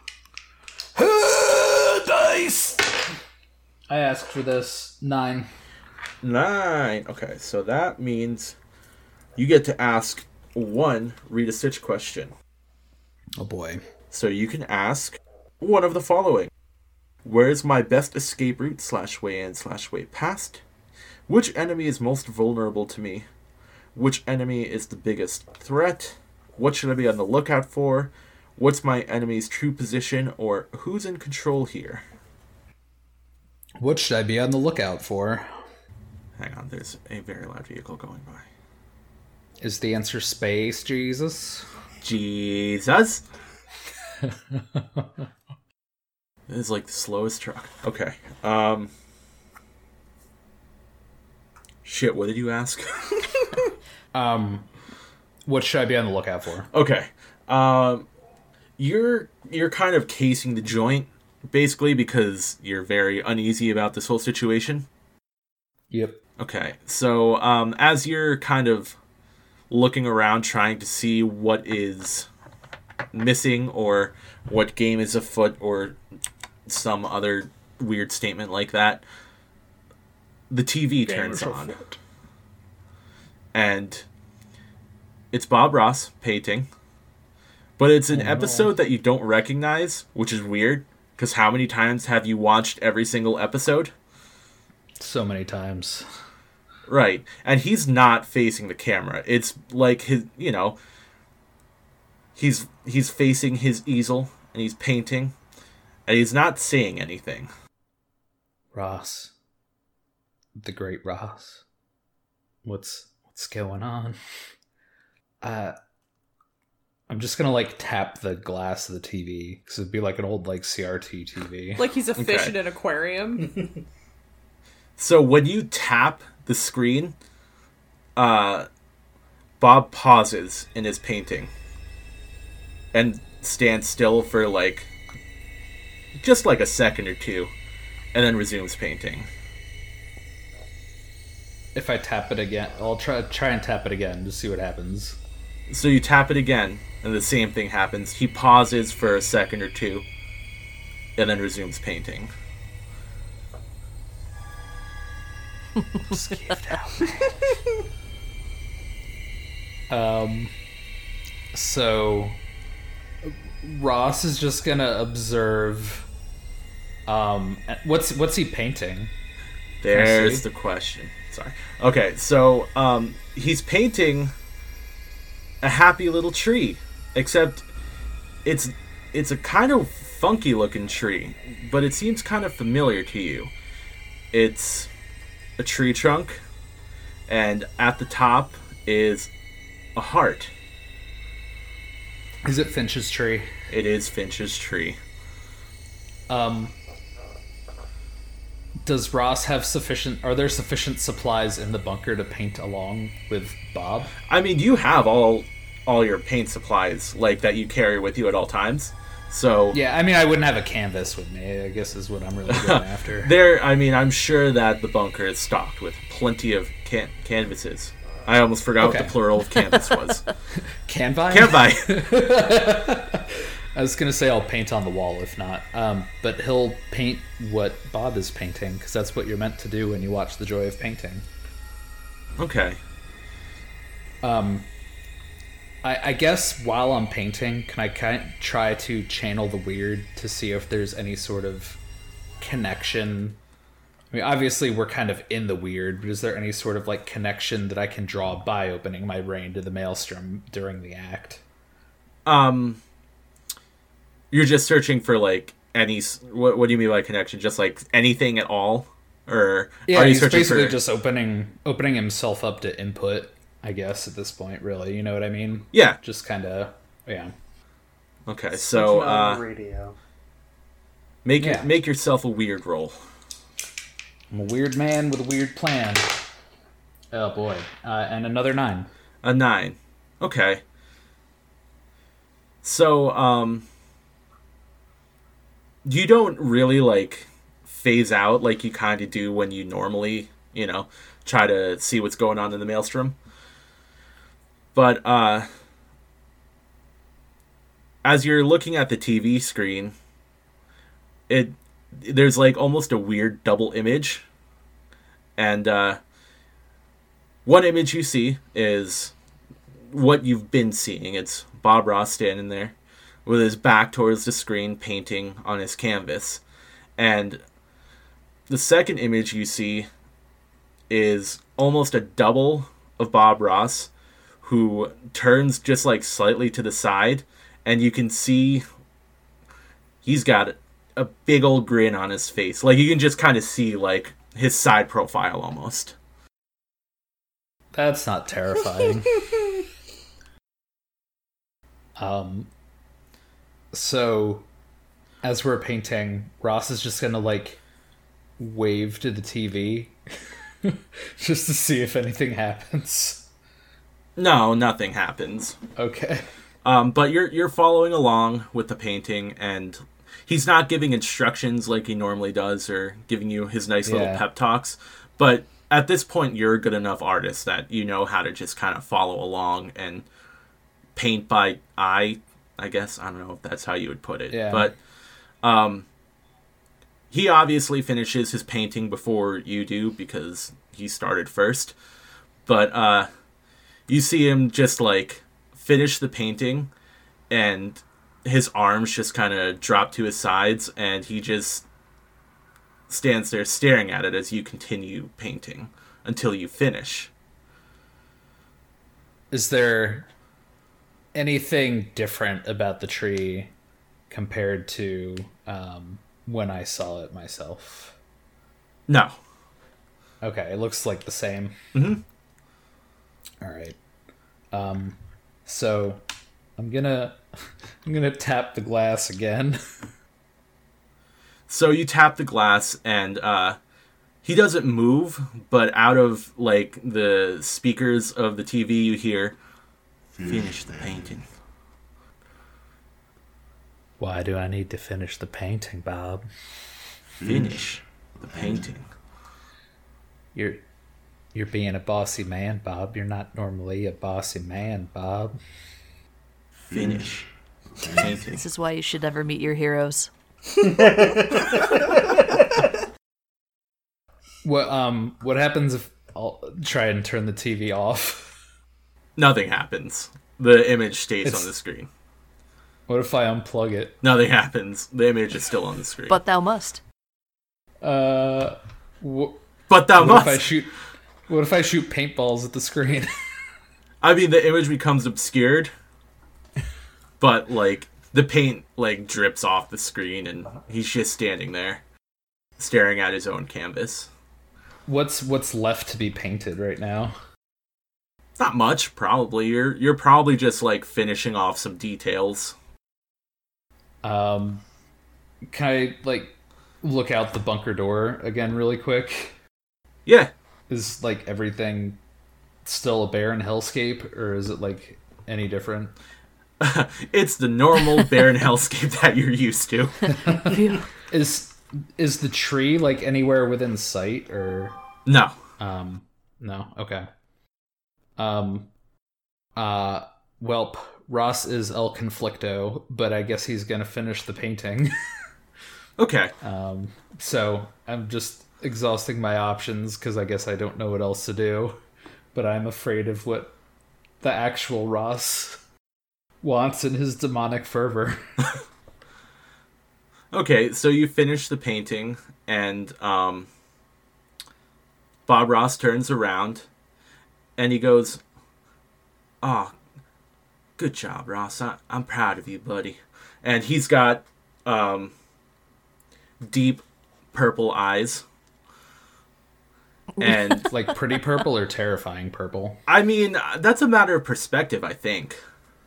Dice! I asked for this. 9. 9. Okay, so that means you get to ask one read a stitch question. Oh boy. So you can ask one of the following. Where is my best escape route / way in / way past? Which enemy is most vulnerable to me? Which enemy is the biggest threat? What should I be on the lookout for? What's my enemy's true position? Or who's in control here? What should I be on the lookout for? Hang on, there's a very loud vehicle going by. Is the answer space, Jesus? Jesus! This is like the slowest truck. Okay. Shit, what did you ask? What should I be on the lookout for? Okay. You're kind of casing the joint, basically, because you're very uneasy about this whole situation. Yep. Okay, so as you're kind of looking around trying to see what is missing or what game is afoot or some other weird statement like that, the TV turns on. And it's Bob Ross painting. But it's an episode that you don't recognize, which is weird, because how many times have you watched every single episode? So many times. Right. And he's not facing the camera. It's like his, he's facing his easel and he's painting and he's not saying anything. Ross. The great Ross. What's going on? I'm just gonna like tap the glass of the TV because it'd be like an old like CRT TV. Like he's a fish in an aquarium. So when you tap the screen, Bob pauses in his painting and stands still for like just like a second or two, and then resumes painting. If I tap it again, I'll try and tap it again to see what happens. So you tap it again, and the same thing happens. He pauses for a second or two, and then resumes painting. So Ross is just gonna observe. What's he painting? There's the question. Sorry. Okay, so he's painting a happy little tree, except it's a kind of funky looking tree, but it seems kind of familiar to you. It's a tree trunk, and at the top is a heart. Is it Finch's tree? It is Finch's tree. Does Ross have are there sufficient supplies in the bunker to paint along with Bob? I mean, you have all your paint supplies, like, that you carry with you at all times. So yeah, I mean, I wouldn't have a canvas with me, I guess is what I'm really going after. I'm sure that the bunker is stocked with plenty of canvases. I almost forgot what the plural of canvas was. Canvi? Canvi. I was going to say I'll paint on the wall if not. But he'll paint what Bob is painting, because that's what you're meant to do when you watch The Joy of Painting. Okay. I guess while I'm painting, can I try to channel the weird to see if there's any sort of connection? I mean, obviously we're kind of in the weird, but is there any sort of like connection that I can draw by opening my brain to the maelstrom during the act? You're just searching for like any. What do you mean by connection? Just like anything at all, or yeah, are you he's searching basically for just opening himself up to input, I guess, at this point, really. You know what I mean? Yeah. Just kind of, yeah. Okay, so radio. Make yourself a weird roll. I'm a weird man with a weird plan. Oh boy, and another 9. A 9. Okay. So you don't really like phase out like you kind of do when you normally, try to see what's going on in the maelstrom. But as you're looking at the TV screen, there's like almost a weird double image. And one image you see is what you've been seeing. It's Bob Ross standing there with his back towards the screen painting on his canvas. And the second image you see is almost a double of Bob Ross, who turns just like slightly to the side, and you can see he's got a big old grin on his face. Like, you can just kind of see like his side profile almost. That's not terrifying. So as we're painting, Ross is just gonna like wave to the TV just to see if anything happens. No, nothing happens. Okay. But you're following along with the painting, and he's not giving instructions like he normally does or giving you his nice little pep talks. But at this point, you're a good enough artist that you know how to just kind of follow along and paint by eye, I guess. I don't know if that's how you would put it. Yeah. But he obviously finishes his painting before you do because he started first. But you see him just like finish the painting, and his arms just kind of drop to his sides, and he just stands there staring at it as you continue painting until you finish. Is there anything different about the tree compared to when I saw it myself? No. Okay, it looks like the same. Mm-hmm. All right. So I'm gonna tap the glass again. So you tap the glass, and he doesn't move, but out of like the speakers of the TV you hear, "Finish the painting." Why do I need to finish the painting, Bob? Finish the painting. You're being a bossy man, Bob. You're not normally a bossy man, Bob. Finish the painting. This is why you should never meet your heroes. What happens if I'll try and turn the TV off? Nothing happens. The image stays on the screen. What if I unplug it? Nothing happens. The image is still on the screen. But thou must. But thou must. What if I shoot paintballs at the screen? I mean, the image becomes obscured, but like the paint like drips off the screen, and he's just standing there, staring at his own canvas. what's left to be painted right now? Not much, probably. You're probably just like finishing off some details. Can I like look out the bunker door again really quick? Yeah. Is like everything still a barren hellscape, or is it like any different? It's the normal barren hellscape that you're used to. Is the tree like anywhere within sight, or No. no? Okay. Welp, Ross is El Conflicto, but I guess he's gonna finish the painting. Okay. So I'm just exhausting my options because I guess I don't know what else to do, but I'm afraid of what the actual Ross wants in his demonic fervor. Okay, so you finish the painting, and Bob Ross turns around, and he goes, "Oh, good job, Ross. I'm proud of you, buddy." And he's got deep purple eyes. And Like pretty purple or terrifying purple? I mean, that's a matter of perspective, I think.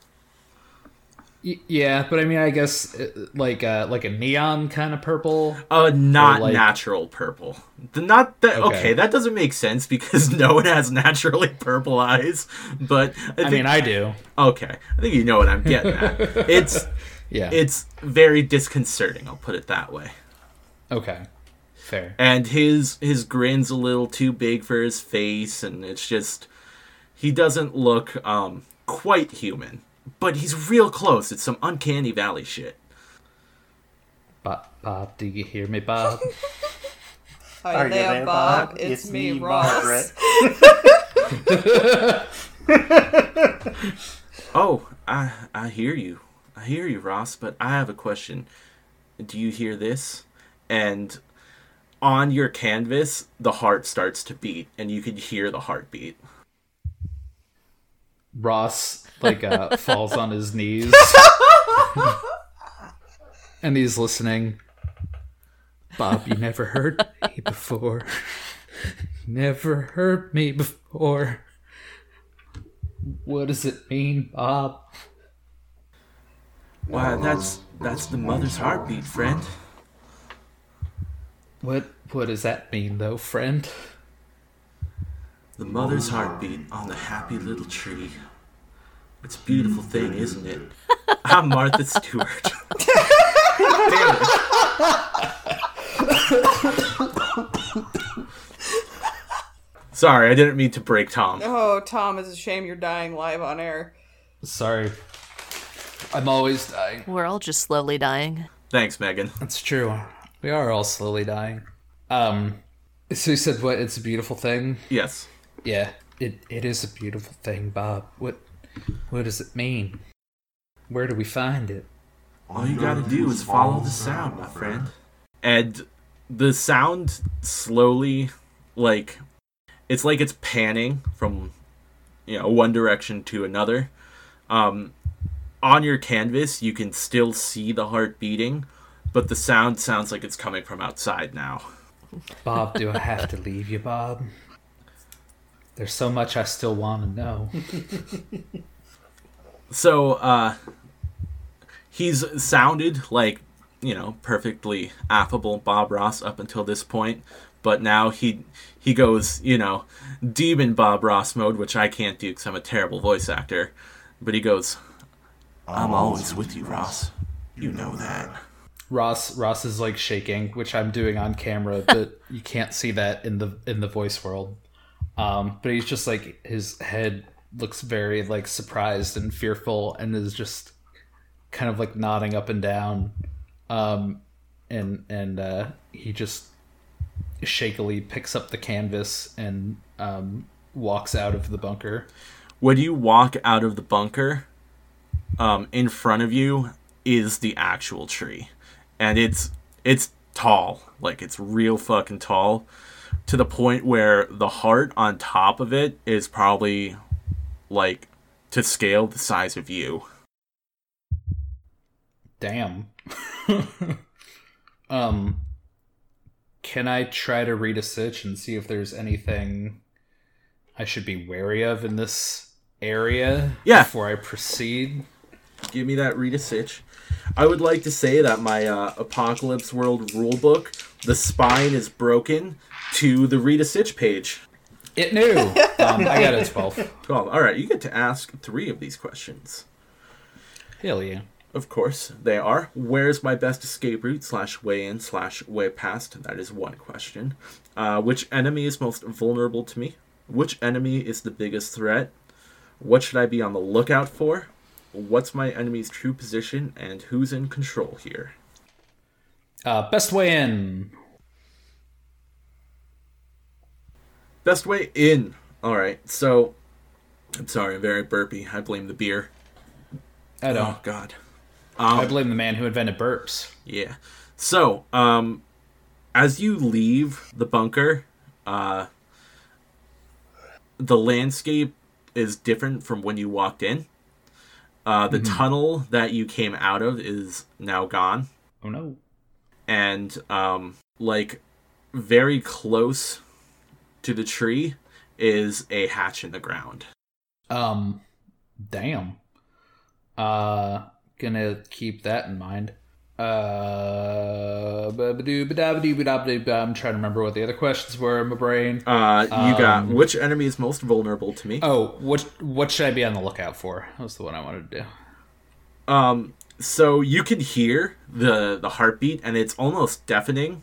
Yeah, but I mean, I guess like a neon kind of purple. Not like- natural purple. Okay, that doesn't make sense because no one has naturally purple eyes. But I mean, I do. okay, I think you know what I'm getting at. Yeah. It's very disconcerting. I'll put it that way. Okay. Fair. And his grin's a little too big for his face, and it's just he doesn't look quite human. But he's real close. It's some uncanny valley shit. Bob, do you hear me, Bob? Hi there, Bob. It's me, Ross. Oh, I hear you. I hear you, Ross, but I have a question. Do you hear this? And on your canvas, the heart starts to beat, and you can hear the heartbeat. Ross falls on his knees and he's listening. Bob, you never heard me before. Never heard me before. What does it mean, Bob? Why, that's the mother's heartbeat, friend. What does that mean, though, friend? The mother's heartbeat on the happy little tree. It's a beautiful thing, isn't it? I'm Martha Stewart. Damn it. Sorry, I didn't mean to break Tom. Oh, Tom, it's a shame you're dying live on air. Sorry. I'm always dying. We're all just slowly dying. Thanks, Megan. That's true. We are all slowly dying. So you said what? It's a beautiful thing? Yes. Yeah, it is a beautiful thing, Bob. What does it mean? Where do we find it? All you gotta do is follow the sound, my friend. And the sound slowly, it's like it's panning from, one direction to another. On your canvas, you can still see the heart beating, but the sound sounds like it's coming from outside now. Bob, do I have to leave you, Bob? There's so much I still want to know. So, he's sounded like, perfectly affable Bob Ross up until this point, but now he goes, demon Bob Ross mode, which I can't do because I'm a terrible voice actor, but he goes, "I'm always with you, Ross. You know that." Ross is like shaking, which I'm doing on camera, but you can't see that in the voice world. But he's just like, his head looks very like surprised and fearful, and is just kind of like nodding up and down. And he just shakily picks up the canvas and walks out of the bunker. When you walk out of the bunker, in front of you is the actual tree. And it's tall. Like, it's real fucking tall. To the point where the heart on top of it is probably, like, to scale the size of you. Damn. can I try to read a sitch and see if there's anything I should be wary of in this area before I proceed? Give me that read a sitch. I would like to say that my Apocalypse World rulebook, the spine is broken to the read a sitch page. It knew. I got a 12. 12. All right, you get to ask 3 of these questions. Hell yeah. Of course, they are. Where's my best escape route / way in / way past? That is one question. Which enemy is most vulnerable to me? Which enemy is the biggest threat? What should I be on the lookout for? What's my enemy's true position? And who's in control here? Best way in. Best way in. Alright, so... I'm sorry, I'm very burpy. I blame the beer. I don't. Oh, God. I blame the man who invented burps. Yeah. So, as you leave the bunker, the landscape is different from when you walked in. The tunnel that you came out of is now gone. Oh, no. And, very close to the tree is a hatch in the ground. Damn. Gonna keep that in mind. I'm trying to remember what the other questions were in my brain. You got which enemy is most vulnerable to me? Oh, what should I be on the lookout for? That was the one I wanted to do. So you can hear the heartbeat, and it's almost deafening.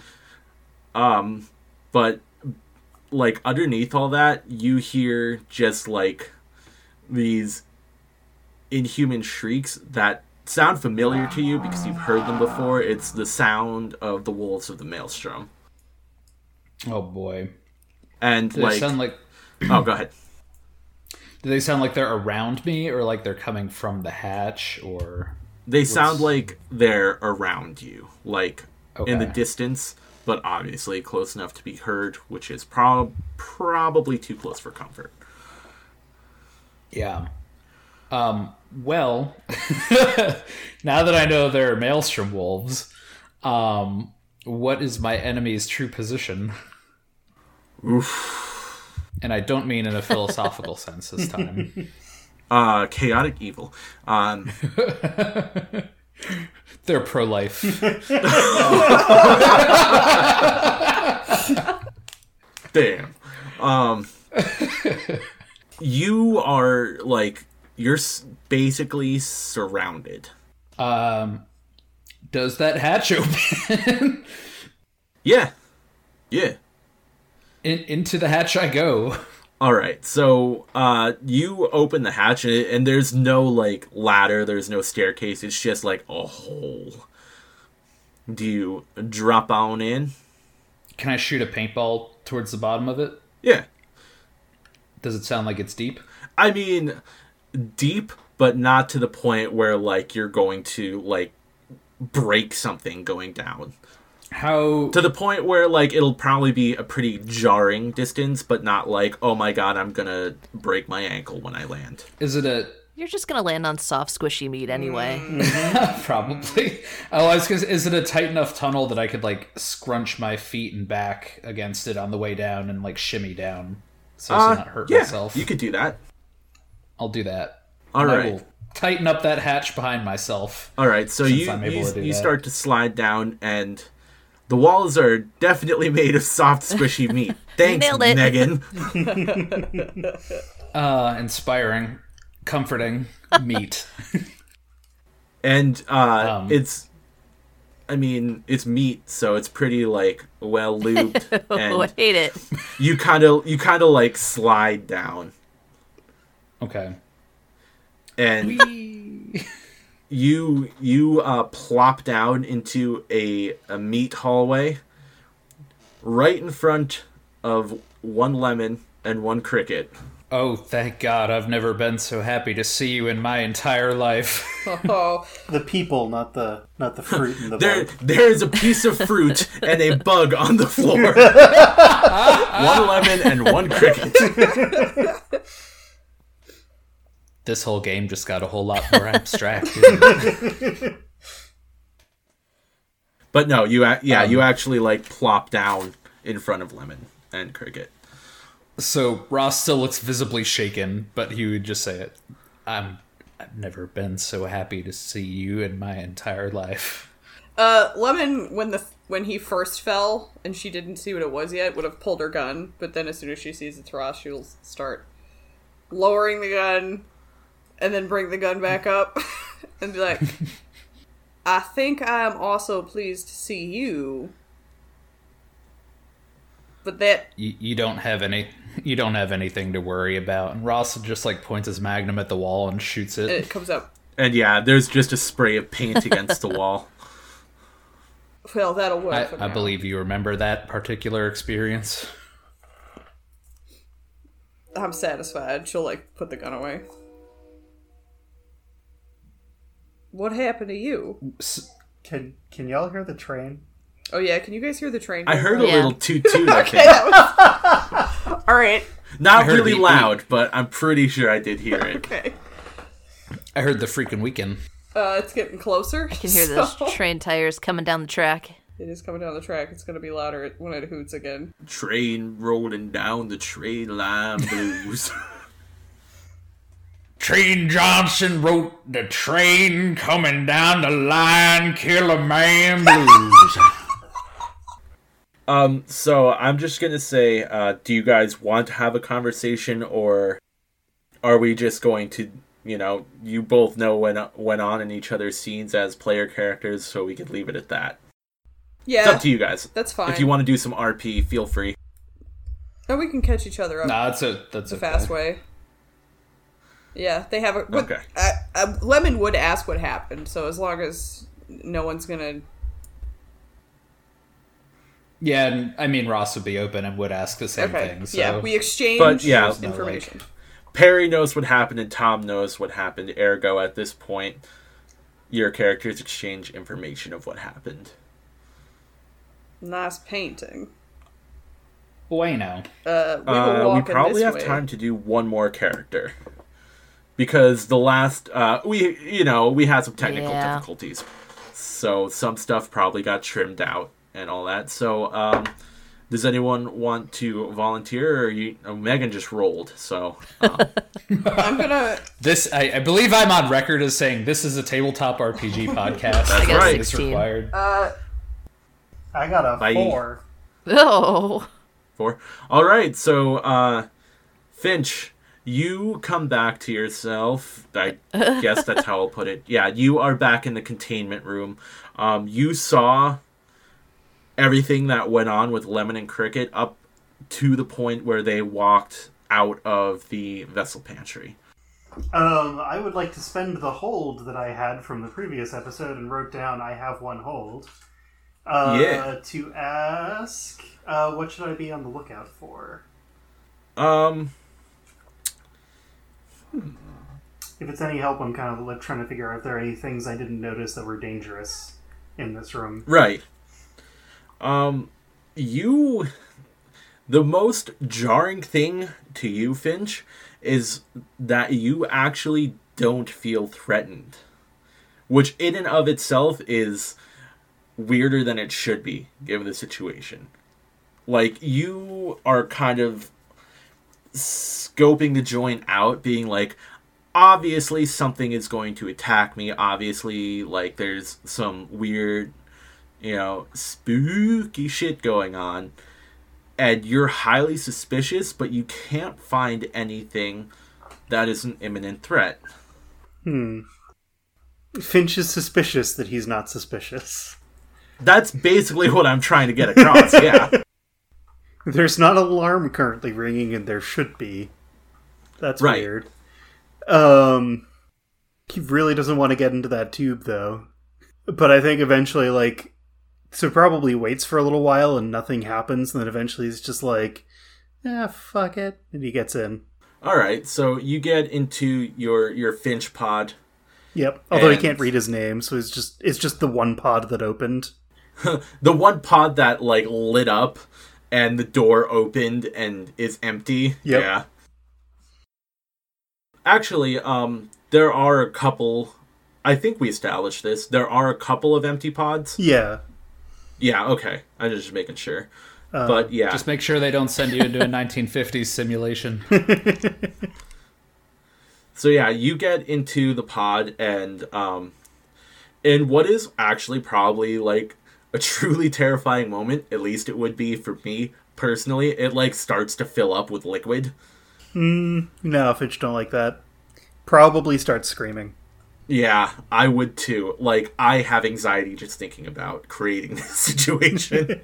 But underneath all that, you hear just these inhuman shrieks that sound familiar to you because you've heard them before. It's the sound of the wolves of the Maelstrom. Oh boy. And do they sound like oh, go ahead. Do they sound like they're around me, or like they're coming from the hatch, or they sound like they're around you, in the distance, but obviously close enough to be heard, which is probably too close for comfort. Yeah. Well, now that I know they're Maelstrom wolves, what is my enemy's true position? Oof. And I don't mean in a philosophical sense this time. Chaotic evil. They're pro-life. Damn. You are, you're basically surrounded. Does that hatch open? Yeah. Into the hatch I go. Alright, so, you open the hatch, and there's no, ladder, there's no staircase, it's just, a hole. Do you drop on in? Can I shoot a paintball towards the bottom of it? Yeah. Does it sound like it's deep? I mean, deep, but not to the point where, you're going to, break something going down. How? To the point where, it'll probably be a pretty jarring distance, but not oh my god, I'm gonna break my ankle when I land. Is it a... You're just gonna land on soft, squishy meat anyway. Probably. Oh, I was gonna say, is it a tight enough tunnel that I could, scrunch my feet and back against it on the way down and, shimmy down so as to not hurt myself? You could do that. I'll do that. All right. I will tighten up that hatch behind myself. All right, so you start to slide down, and the walls are definitely made of soft, squishy meat. Thanks, Nailed it. Megan. Inspiring, comforting meat. And it's meat, so it's pretty well lubed. And I hate it. You kind of slide down. Okay. And you plop down into a meat hallway right in front of one lemon and one cricket. Oh, thank God, I've never been so happy to see you in my entire life. Oh, The people, not the fruit and the bug. There's a piece of fruit and a bug on the floor. One lemon and one cricket. This whole game just got a whole lot more abstract. But no, you actually like plop down in front of Lemon and Cricket. So Ross still looks visibly shaken, but he would just say it. I've never been so happy to see you in my entire life. Lemon, when he first fell and she didn't see what it was yet, would have pulled her gun, but then as soon as she sees it's Ross, she'll start lowering the gun and then bring the gun back up and be like, I think I am also pleased to see you. But that you don't have anything to worry about. And Ross just like points his magnum at the wall and shoots it. it comes up. And yeah, there's just a spray of paint against the wall. Well, that'll work. I believe you remember that particular experience. I'm satisfied. She'll like put the gun away. What happened to you? Can y'all hear the train? Oh yeah, can you guys hear the train? I heard a Yeah. little toot-toot, I Okay, think. that was... Alright. Not heard really the- loud, but I'm pretty sure I did hear it. Okay. I heard the freaking weekend. It's getting closer. I can hear those train tires coming down the track. It is coming down the track. It's gonna be louder when it hoots again. Train rolling down the train line blues. Train Johnson wrote the train coming down the line, Killer Man Blues. So I'm just gonna say, do you guys want to have a conversation, or are we just going to, you both know what went on in each other's scenes as player characters, so we could leave it at that? It's Yeah, up to you guys. that's fine. If you want to do some RP, feel free. And we can catch each other up Nah, that's the okay. fast way. Yeah, they have a... But, Okay. Lemon would ask what happened, so as long as no one's gonna... Yeah, and I mean Ross would be open and would ask the same Okay, thing. So yeah, we exchange But, yeah. information. Perry knows what happened and Tom knows what happened, ergo at this point, your characters exchange information of what happened. Nice painting. bueno. We will walk we probably this have way. time to do one more character. Because the last, we had some technical Yeah. difficulties. So some stuff probably got trimmed out and all that. So, does anyone want to volunteer, or Megan just rolled, so... I'm gonna... This I believe I'm on record as saying this is a tabletop RPG podcast. That's got right. It's 16. required. I got a Bye. 4. Oh. 4. Alright, so, Finch, you come back to yourself. I guess that's how I'll put it. Yeah, you are back in the containment room. You saw everything that went on with Lemon and Cricket up to the point where they walked out of the vessel pantry. I would like to spend the hold that I had from the previous episode and wrote down I have one hold. Yeah. To ask, what should I be on the lookout for? If it's any help, I'm kind of trying to figure out if there are any things I didn't notice that were dangerous in this room. Right. The most jarring thing to you, Finch, is that you actually don't feel threatened. Which in and of itself is weirder than it should be, given the situation. Like, you are kind of scoping the joint out, being like, obviously something is going to attack me. Obviously, like, there's some weird, spooky shit going on. And you're highly suspicious, but you can't find anything that is an imminent threat. Finch is suspicious that he's not suspicious. That's basically what I'm trying to get across, yeah. There's not an alarm currently ringing, and there should be. That's Right. weird. He really doesn't want to get into that tube, though. But I think eventually, so probably waits for a little while and nothing happens, and then eventually he's just like, fuck it, and he gets in. Alright, so you get into your Finch pod. Yep, although he And- can't read his name, so it's just the one pod that opened. The one pod that, lit up, and the door opened and is empty. Yep. Yeah. Actually, there are a couple... I think we established this. There are a couple of empty pods. Yeah. Yeah, okay. I'm just making sure. But yeah. Just make sure they don't send you into a 1950s simulation. So yeah, you get into the pod, and in what is actually probably like a truly terrifying moment, at least it would be for me personally, it like starts to fill up with liquid. No, Finch don't like that. Probably starts screaming. Yeah, I would too. Like, I have anxiety just thinking about creating this situation.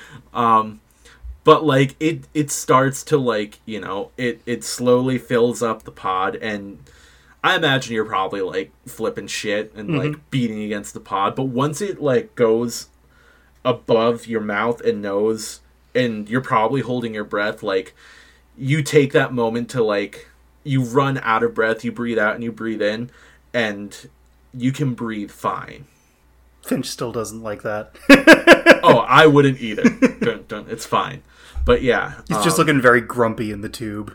But like it starts to like, you know, it slowly fills up the pod, and I imagine you're probably like flipping shit and like beating against the pod, but once it like goes above your mouth and nose and you're probably holding your breath, like you take that moment to like you run out of breath, you breathe out and you breathe in, and you can breathe fine. Finch still doesn't like that. Oh, I wouldn't either. Don't, it's fine. But yeah. He's just looking very grumpy in the tube.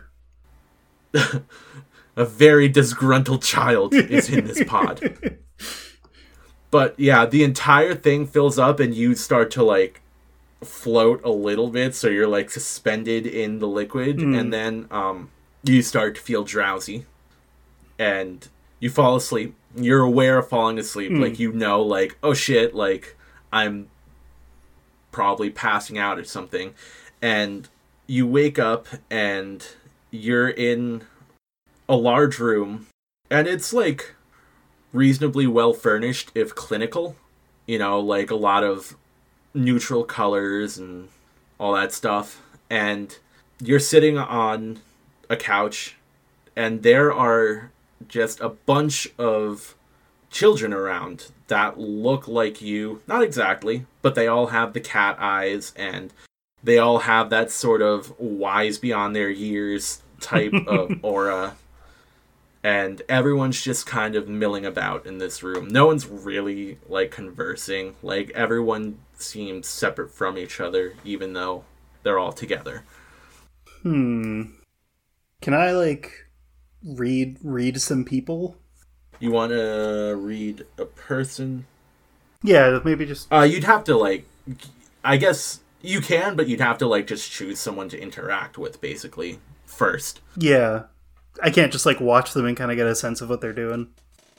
A very disgruntled child is in this pod. But yeah, the entire thing fills up and you start to like float a little bit, so you're like suspended in the liquid, and then you start to feel drowsy. And you fall asleep. You're aware of falling asleep. Like, you know, like, oh shit, like, I'm probably passing out or something. And you wake up and you're in a large room. And it's, like, reasonably well furnished, if clinical. You know, like, a lot of neutral colors and all that stuff. And you're sitting on a couch, and there are just a bunch of children around that look like you. Not exactly, but they all have the cat eyes, and they all have that sort of wise beyond their years type of aura. And everyone's just kind of milling about in this room. No one's really, like, conversing. Like, everyone seems separate from each other, even though they're all together. Can I, like, read some people? You want to read a person? Yeah, maybe just... You'd have to, like... I guess you can, but you'd have to, like, just choose someone to interact with, basically, first. Yeah. I can't just, like, watch them and kind of get a sense of what they're doing.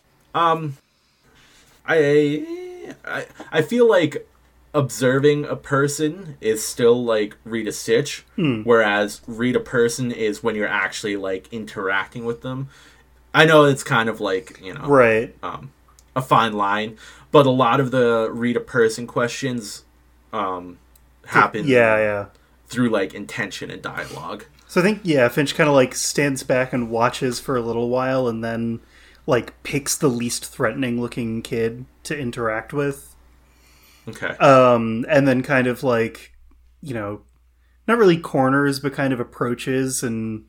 I feel like observing a person is still, like, read a stitch, whereas read a person is when you're actually, like, interacting with them. I know it's kind of like, you know, right, a fine line, but a lot of the read a person questions happen through, like, intention and dialogue. So I think, Finch kind of, like, stands back and watches for a little while and then, like, picks the least threatening-looking kid to interact with. Okay. And then kind of, like, you know, not really corners, but kind of approaches and,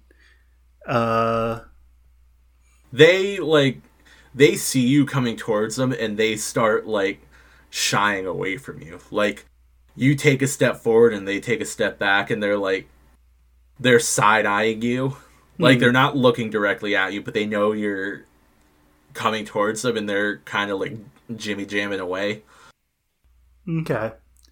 They see you coming towards them, and they start, like, shying away from you. Like, you take a step forward, and they take a step back, and they're side-eyeing you. Like, they're not looking directly at you, but they know you're coming towards them, and they're kind of, like, jimmy-jamming away. Okay.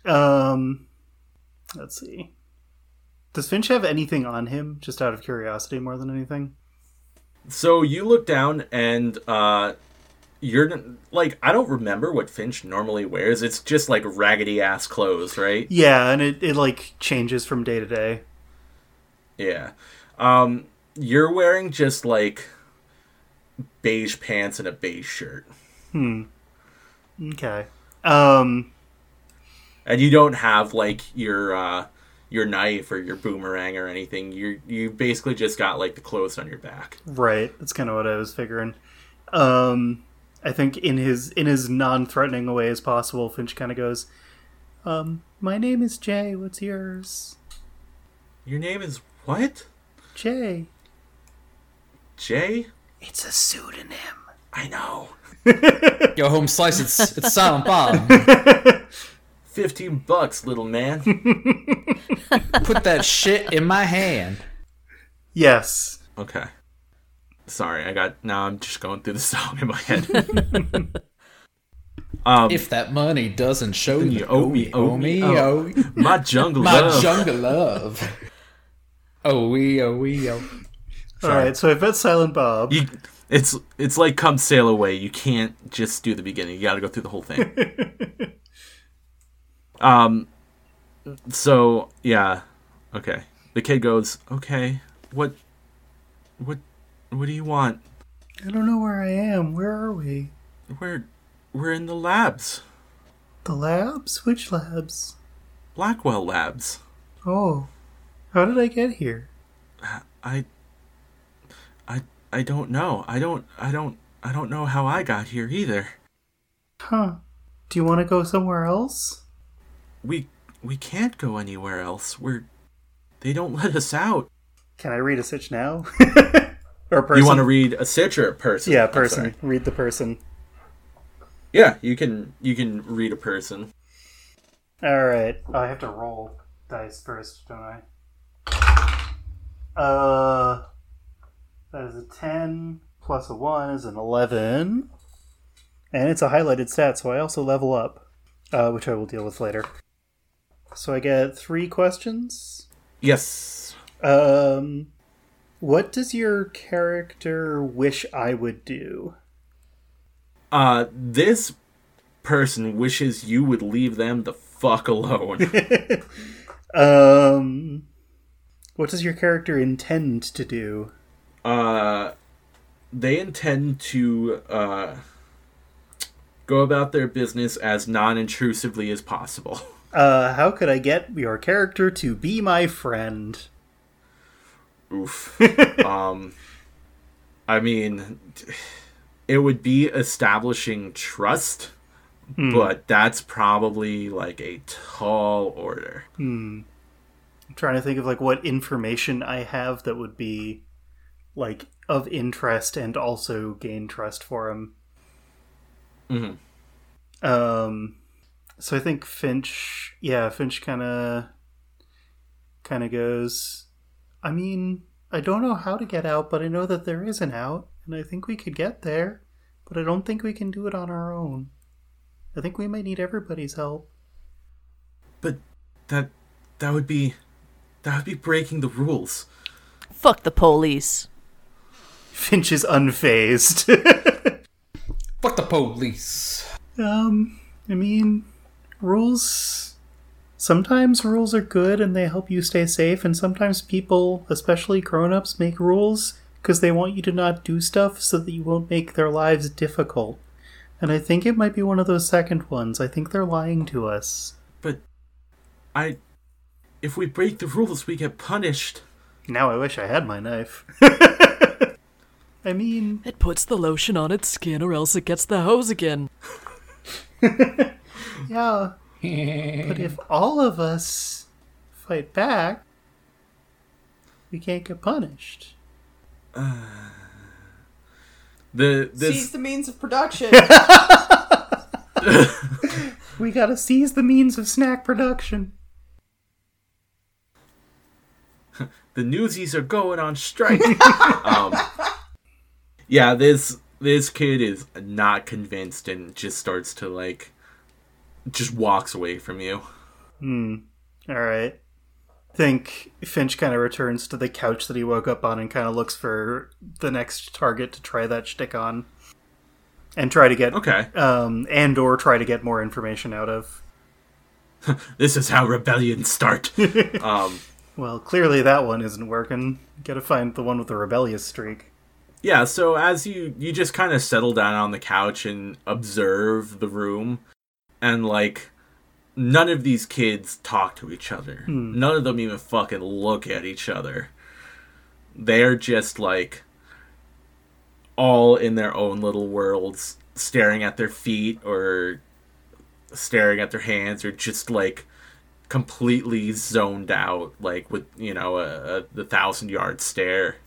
Let's see. Does Finch have anything on him, just out of curiosity more than anything? So you look down, and you're like, I don't remember what Finch normally wears. It's just like raggedy ass clothes, right? Yeah, and it like changes from day to day. Yeah. You're wearing just like beige pants and a beige shirt. Okay. And you don't have like your knife or your boomerang or anything. You basically just got like the clothes on your back. Right. That's kind of what I was figuring. I think in his non-threatening way as possible, Finch kind of goes, my name is Jay. What's yours? Your name is what? Jay. Jay? It's a pseudonym. I know. Yo, home slice, it's Silent Bob. $15, little man. Put that shit in my hand. Yes. Okay. Sorry, now I'm just going through the song in my head. If that money doesn't show then you, you owe me. My jungle my love. jungle love. Oh we. Alright, so I bet Silent Bob. It's like Come Sail Away. You can't just do the beginning. You gotta go through the whole thing. So, yeah. Okay. The kid goes, okay, what do you want? I don't know where I am. Where are we? We're in the labs. The labs? Which labs? Blackwell Labs. Oh. How did I get here? I don't know. I don't know how I got here either. Huh. Do you want to go somewhere else? We can't go anywhere else. They don't let us out. Can I read a sitch now? Or a person? You want to read a sitch or a person? Yeah, person. Read the person. Yeah, you can read a person. Alright. Oh, I have to roll dice first, don't I? That is a 10 plus a 1 is an 11. And it's a highlighted stat, so I also level up, which I will deal with later. So I get 3 questions. Yes. What does your character wish I would do? This person wishes you would leave them the fuck alone. What does your character intend to do? They intend to, go about their business as non-intrusively as possible. How could I get your character to be my friend? Oof. I mean, it would be establishing trust, but that's probably like a tall order. I'm trying to think of like what information I have that would be like of interest and also gain trust for him. So I think Finch kind of goes, I mean, I don't know how to get out, but I know that there is an out, and I think we could get there, but I don't think we can do it on our own. I think we might need everybody's help. But that would be breaking the rules. Fuck the police. Finch is unfazed. Fuck the police. I mean, sometimes rules are good and they help you stay safe, and sometimes people, especially grown-ups, make rules because they want you to not do stuff so that you won't make their lives difficult. And I think it might be one of those second ones. I think they're lying to us. But if we break the rules, we get punished. Now I wish I had my knife. I mean... It puts the lotion on its skin or else it gets the hose again. Yeah. But if all of us fight back, we can't get punished. Seize the means of production. We gotta seize the means of snack production. The Newsies are going on strike. Yeah, this kid is not convinced and just starts to just walks away from you. Alright. I think Finch kind of returns to the couch that he woke up on and kind of looks for the next target to try that shtick on. And try to get... Okay. And/or try to get more information out of. This is how rebellions start. Well, clearly that one isn't working. Gotta find the one with the rebellious streak. Yeah, so as you just kind of settle down on the couch and observe the room, and none of these kids talk to each other. None of them even fucking look at each other. They're just all in their own little worlds, staring at their feet or staring at their hands, or just completely zoned out, with the 1,000-yard stare.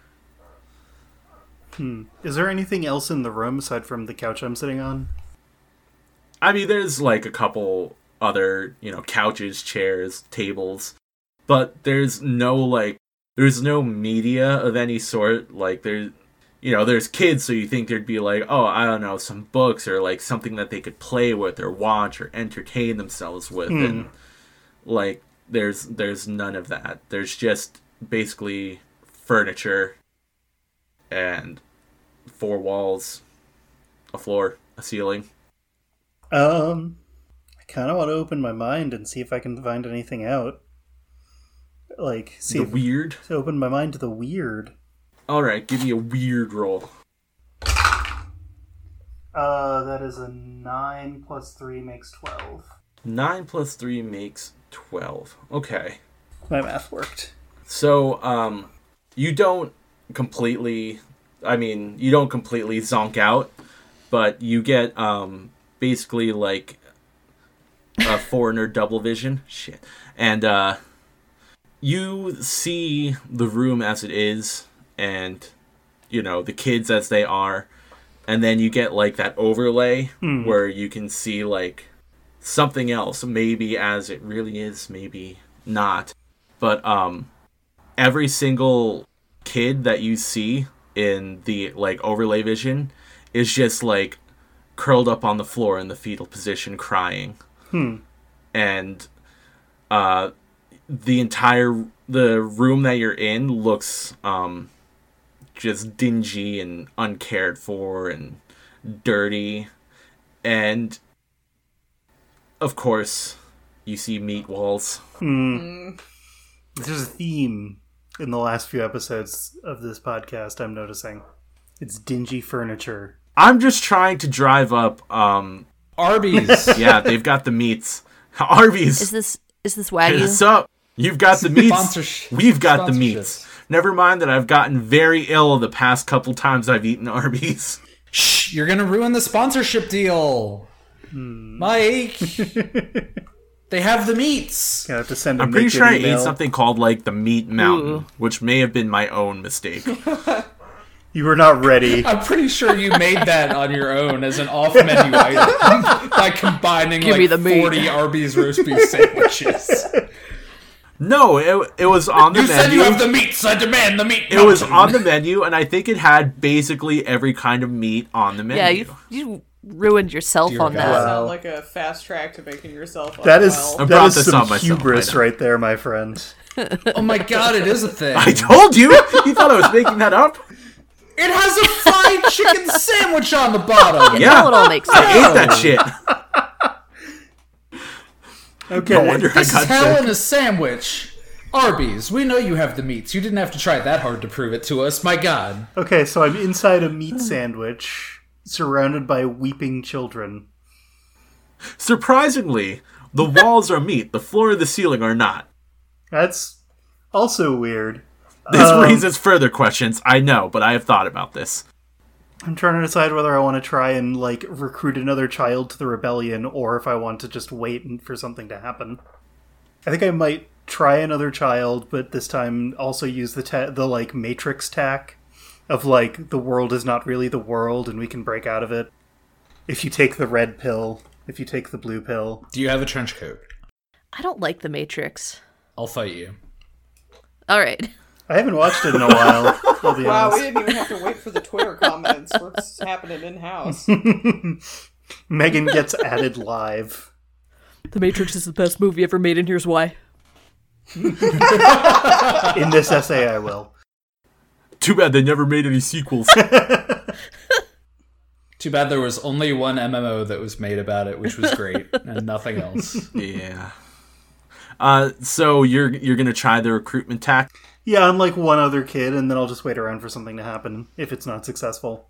Is there anything else in the room aside from the couch I'm sitting on? I mean, there's a couple other, couches, chairs, tables, but there's no media of any sort. There's there's kids, so you think there'd be like, oh, I don't know, some books or like something that they could play with or watch or entertain themselves with, and like there's none of that. There's just basically furniture and 4 walls, a floor, a ceiling. I kind of want to open my mind and see if I can find anything out. Like, see The if, weird. to open my mind to the weird. All right, give me a weird roll. That is a 9 plus 3 makes 12. 9 plus 3 makes 12. Okay. My math worked. So, you don't completely zonk out, but you get, basically, like, a foreigner double vision. Shit. And, you see the room as it is, and, the kids as they are, and then you get, like, that overlay where you can see, like, something else, maybe as it really is, maybe not. But, every single kid that you see in the, like, overlay vision is just, like, curled up on the floor in the fetal position crying. And, the room that you're in looks, just dingy and uncared for and dirty. And, of course, you see meat walls. There's a theme in the last few episodes of this podcast I'm noticing. It's dingy furniture. I'm just trying to drive up, Arby's. yeah, they've got the meats. Arby's. Is this Wagyu? What's up? You've got the meats. Sponsorship. We've got the Sponsorships. meats. Never mind that I've gotten very ill the past couple times I've eaten Arby's. Shh, you're gonna ruin the sponsorship deal. Mike. They have the meats. I have to send. I'm pretty sure I ate something called like the Meat Mountain, which may have been my own mistake. You were not ready. I'm pretty sure you made that on your own as an off-menu item by combining Give me like the meat. 40 Arby's roast beef sandwiches. No, it was on the You menu. said you have the meats. I demand the meat. It was mountain. on the menu, and I think it had basically every kind of meat on the menu. Yeah, you ruined yourself Dear on God. that. Wow. Sound like a fast track to making yourself That is unwell. I that brought is this some on myself, hubris I know. right there, my friend. Oh my god, it is a thing. I told you! You thought I was making that up? It has a fried chicken sandwich on the bottom. Yeah. Now it all makes sense. I ate that shit. Okay. No wonder I This is got hell sick. in a sandwich. Arby's, we know you have the meats. You didn't have to try that hard to prove it to us. My god. Okay, so I'm inside a meat sandwich, surrounded by weeping children. Surprisingly, the walls are meat. The floor and the ceiling are not. That's also weird. This raises further questions, I know, but I have thought about this. I'm trying to decide whether I want to try and, like, recruit another child to the rebellion, or if I want to just wait for something to happen. I think I might try another child, but this time also use the like, Matrix tack of, like, the world is not really the world, and we can break out of it. If you take the red pill, if you take the blue pill. Do you have a trench coat? I don't like The Matrix. I'll fight you. All right. I haven't watched it in a while, I'll be Wow, we honest. didn't even have to wait for the Twitter comments. What's happening in-house? Megan gets added live. The Matrix is the best movie ever made, and here's why. In this essay, I will. Too bad they never made any sequels. Too bad there was only one MMO that was made about it, which was great, and nothing else. Yeah. So you're gonna try the recruitment tack? Yeah, I'm like one other kid, and then I'll just wait around for something to happen if it's not successful.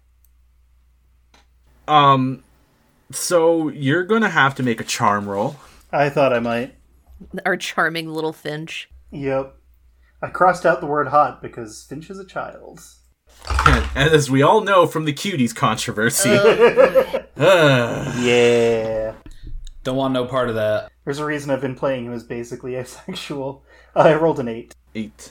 So you're gonna have to make a charm roll. I thought I might. Our charming little Finch. Yep. I crossed out the word hot because Finch is a child. And as we all know from the Cuties controversy. Yeah. Don't want no part of that. There's a reason I've been playing him as basically asexual. I rolled an 8. 8.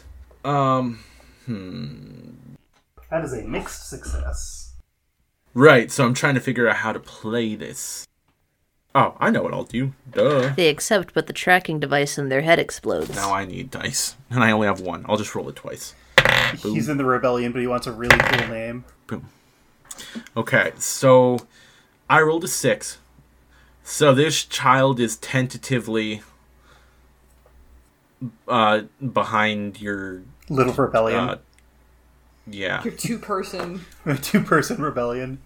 That is a mixed success. Right, so I'm trying to figure out how to play this. Oh, I know what I'll do. Duh. They accept, but the tracking device in their head explodes. Now I need dice. And I only have one. I'll just roll it twice. He's in the rebellion, but he wants a really cool name. Boom. Okay, so I rolled a 6. So this child is tentatively behind your Little rebellion. yeah. Your two-person. Two-person rebellion.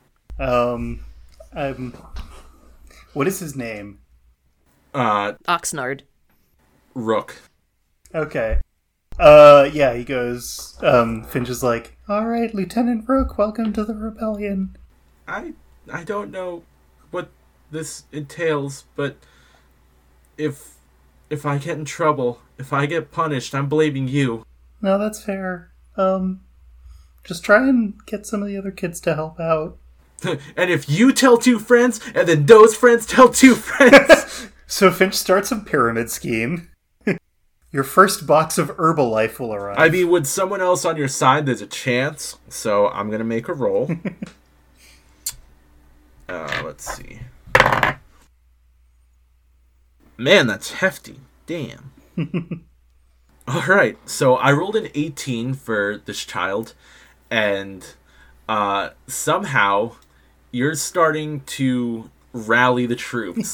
What is his name? Oxnard. Rook. Okay. Yeah, he goes, Finch is like, alright, Lieutenant Rook, welcome to the rebellion. I don't know what this entails, but if I get in trouble, if I get punished, I'm blaming you. No, that's fair. Just try and get some of the other kids to help out. And if you tell 2 friends, and then those friends tell 2 friends... So Finch starts a pyramid scheme. Your first box of Herbalife will arrive. I mean, with someone else on your side, there's a chance. So I'm going to make a roll. Let's see. Man, that's hefty. Damn. Alright, so I rolled an 18 for this child. And somehow you're starting to rally the troops.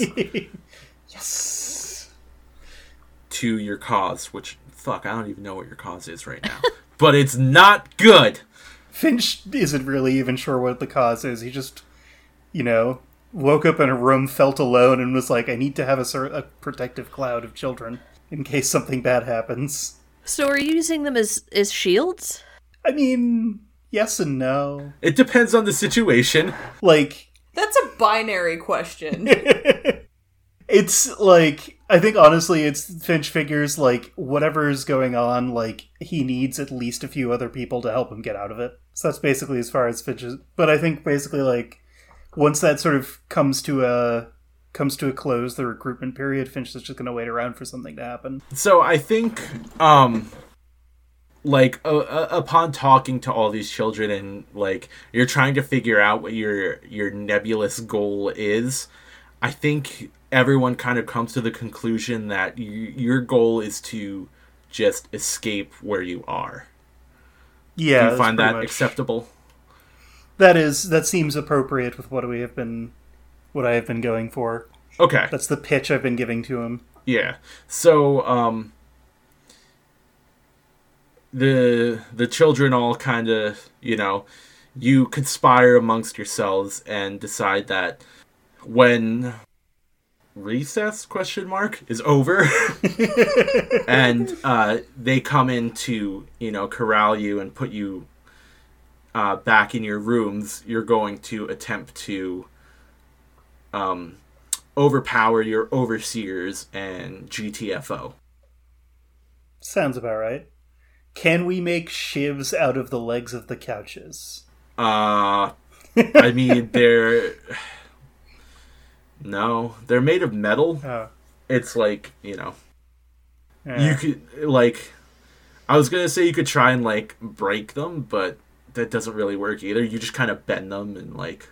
Yes! To your cause, which, fuck, I don't even know what your cause is right now. But it's not good! Finch isn't really even sure what the cause is. He just, woke up in a room, felt alone, and was like, I need to have a protective cloud of children in case something bad happens. So are you using them as shields? I mean, yes and no. It depends on the situation. Like... That's a binary question. It's like, I think honestly, it's Finch figures like whatever's going on, like he needs at least a few other people to help him get out of it. So that's basically as far as Finch is. But I think basically like once that sort of comes to a close, the recruitment period, Finch is just going to wait around for something to happen. So I think, upon talking to all these children and like you're trying to figure out what your nebulous goal is, I think everyone kind of comes to the conclusion that your goal is to just escape where you are. Yeah, do you find that much acceptable? That seems appropriate with what I have been going for. Okay, that's the pitch I've been giving to him. Yeah. So the children all kind of you conspire amongst yourselves and decide that when recess is over and they come in to corral you and put you back in your rooms, you're going to attempt to overpower your overseers and GTFO. Sounds about right. Can we make shivs out of the legs of the couches? I mean, No, they're made of metal. Oh. It's like, you could, like, I was going to say you could try and, like, break them, but that doesn't really work either. You just kind of bend them and, like,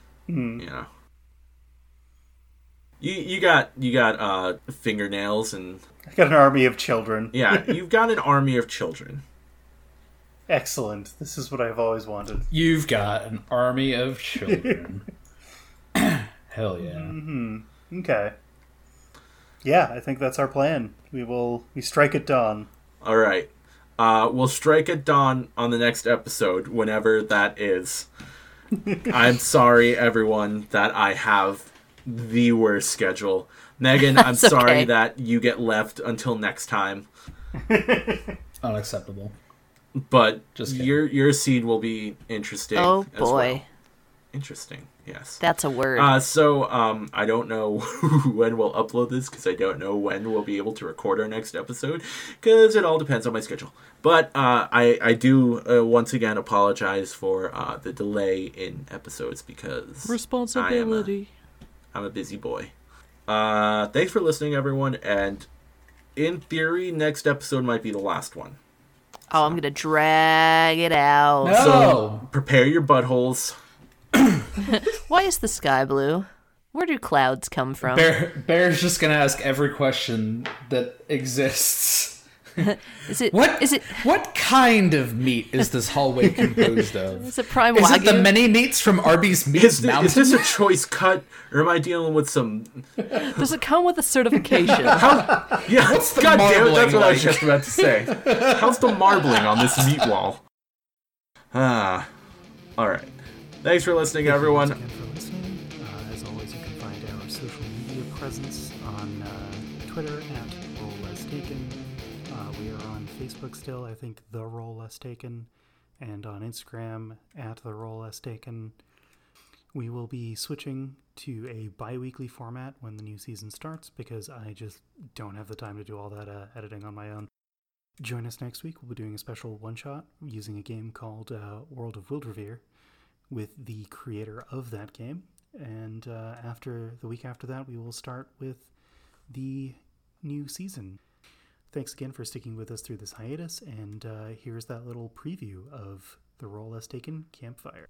You got fingernails and... I got an army of children. Yeah, you've got an army of children. Excellent. This is what I've always wanted. You've got an army of children. Hell yeah. Mm-hmm. Okay. Yeah, I think that's our plan. We strike at dawn. All right. We'll strike at dawn on the next episode, whenever that is. I'm sorry, everyone, that I have the worst schedule. Megan, I'm sorry that you get left until next time. Unacceptable. But just your scene will be interesting. Oh as boy. Well. Interesting. Yes. That's a word. So I don't know when we'll upload this because I don't know when we'll be able to record our next episode because it all depends on my schedule. But I do once again apologize for the delay in episodes because responsibility. I'm a busy boy. Thanks for listening, everyone, and in theory, next episode might be the last one. I'm gonna drag it out. No! So prepare your buttholes. Why is the sky blue? Where do clouds come from? Bear's just gonna ask every question that exists. What kind of meat is this hallway composed of? Is it prime Is Wagyu? it the many meats from Arby's Meat Is Mountain? this a choice cut, or am I dealing with some... Does it come with a certification? Yeah, What's the God damn it, marbling that's what I was like? just about to say. How's the marbling on this meat wall? Alright. Thanks for listening, everyone. Thank you once again for listening. As always, you can find our social media presence on Twitter at Roll Less Taken. We are on Facebook still, I think The Roll Less Taken, and on Instagram at The Roll Less Taken. We will be switching to a bi-weekly format when the new season starts because I just don't have the time to do all that editing on my own. Join us next week. We'll be doing a special one-shot using a game called World of Wildrevere with the creator of that game. And after the week after that, we will start with the new season. Thanks again for sticking with us through this hiatus, and here's that little preview of the Roll Less Taken Campfire.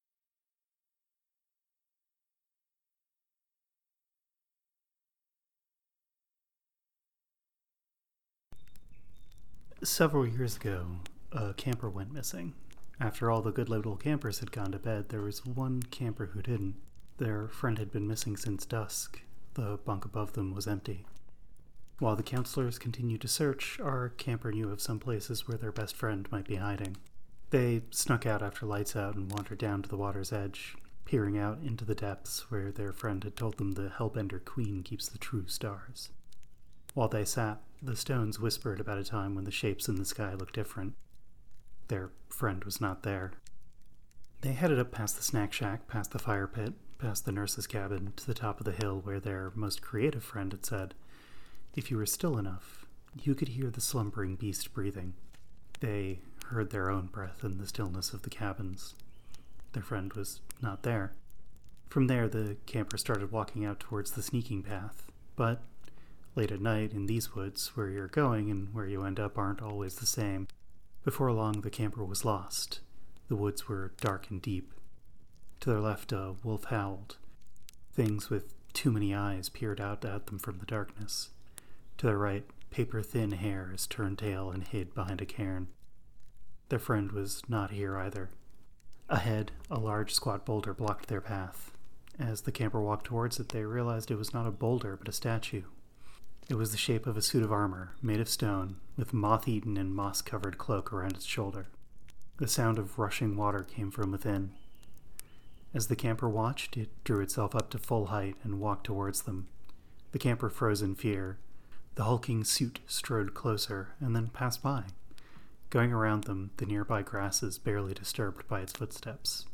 Several years ago, a camper went missing. After all the good little campers had gone to bed, there was one camper who didn't. Their friend had been missing since dusk. The bunk above them was empty. While the counselors continued to search, our camper knew of some places where their best friend might be hiding. They snuck out after lights out and wandered down to the water's edge, peering out into the depths where their friend had told them the Hellbender Queen keeps the true stars. While they sat, the stones whispered about a time when the shapes in the sky looked different. Their friend was not there. They headed up past the snack shack, past the fire pit, past the nurse's cabin, to the top of the hill where their most creative friend had said, if you were still enough, you could hear the slumbering beast breathing. They heard their own breath in the stillness of the cabins. Their friend was not there. From there, the camper started walking out towards the sneaking path, but late at night in these woods, where you're going and where you end up aren't always the same. Before long, the camper was lost. The woods were dark and deep. To their left, a wolf howled. Things with too many eyes peered out at them from the darkness. To their right, paper-thin hares turned tail and hid behind a cairn. Their friend was not here either. Ahead, a large squat boulder blocked their path. As the camper walked towards it, they realized it was not a boulder, but a statue. It was the shape of a suit of armor, made of stone, with moth-eaten and moss-covered cloak around its shoulder. The sound of rushing water came from within. As the camper watched, it drew itself up to full height and walked towards them. The camper froze in fear. The hulking suit strode closer and then passed by. Going around them, the nearby grasses barely disturbed by its footsteps.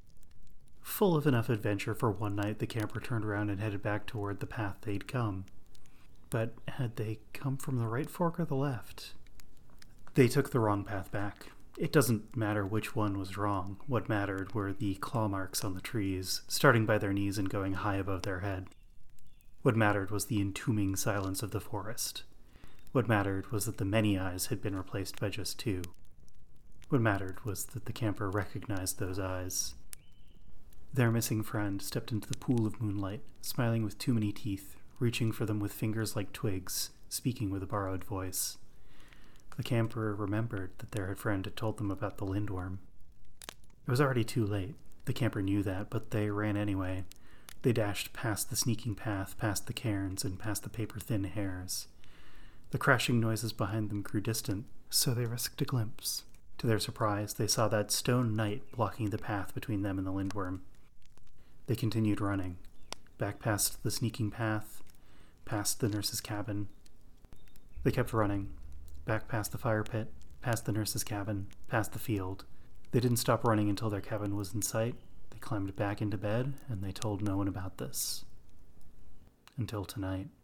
Full of enough adventure for one night, the camper turned around and headed back toward the path they'd come. But had they come from the right fork or the left? They took the wrong path back. It doesn't matter which one was wrong. What mattered were the claw marks on the trees, starting by their knees and going high above their head. What mattered was the entombing silence of the forest. What mattered was that the many eyes had been replaced by just two. What mattered was that the camper recognized those eyes. Their missing friend stepped into the pool of moonlight, smiling with too many teeth, reaching for them with fingers like twigs, speaking with a borrowed voice. The camper remembered that their friend had told them about the lindworm. It was already too late. The camper knew that, but they ran anyway. They dashed past the sneaking path, past the cairns, and past the paper-thin hares. The crashing noises behind them grew distant, so they risked a glimpse. To their surprise, they saw that stone knight blocking the path between them and the lindworm. They continued running, back past the sneaking path, past the nurse's cabin. They kept running, back past the fire pit, past the nurse's cabin, past the field. They didn't stop running until their cabin was in sight. They climbed back into bed, and they told no one about this. Until tonight.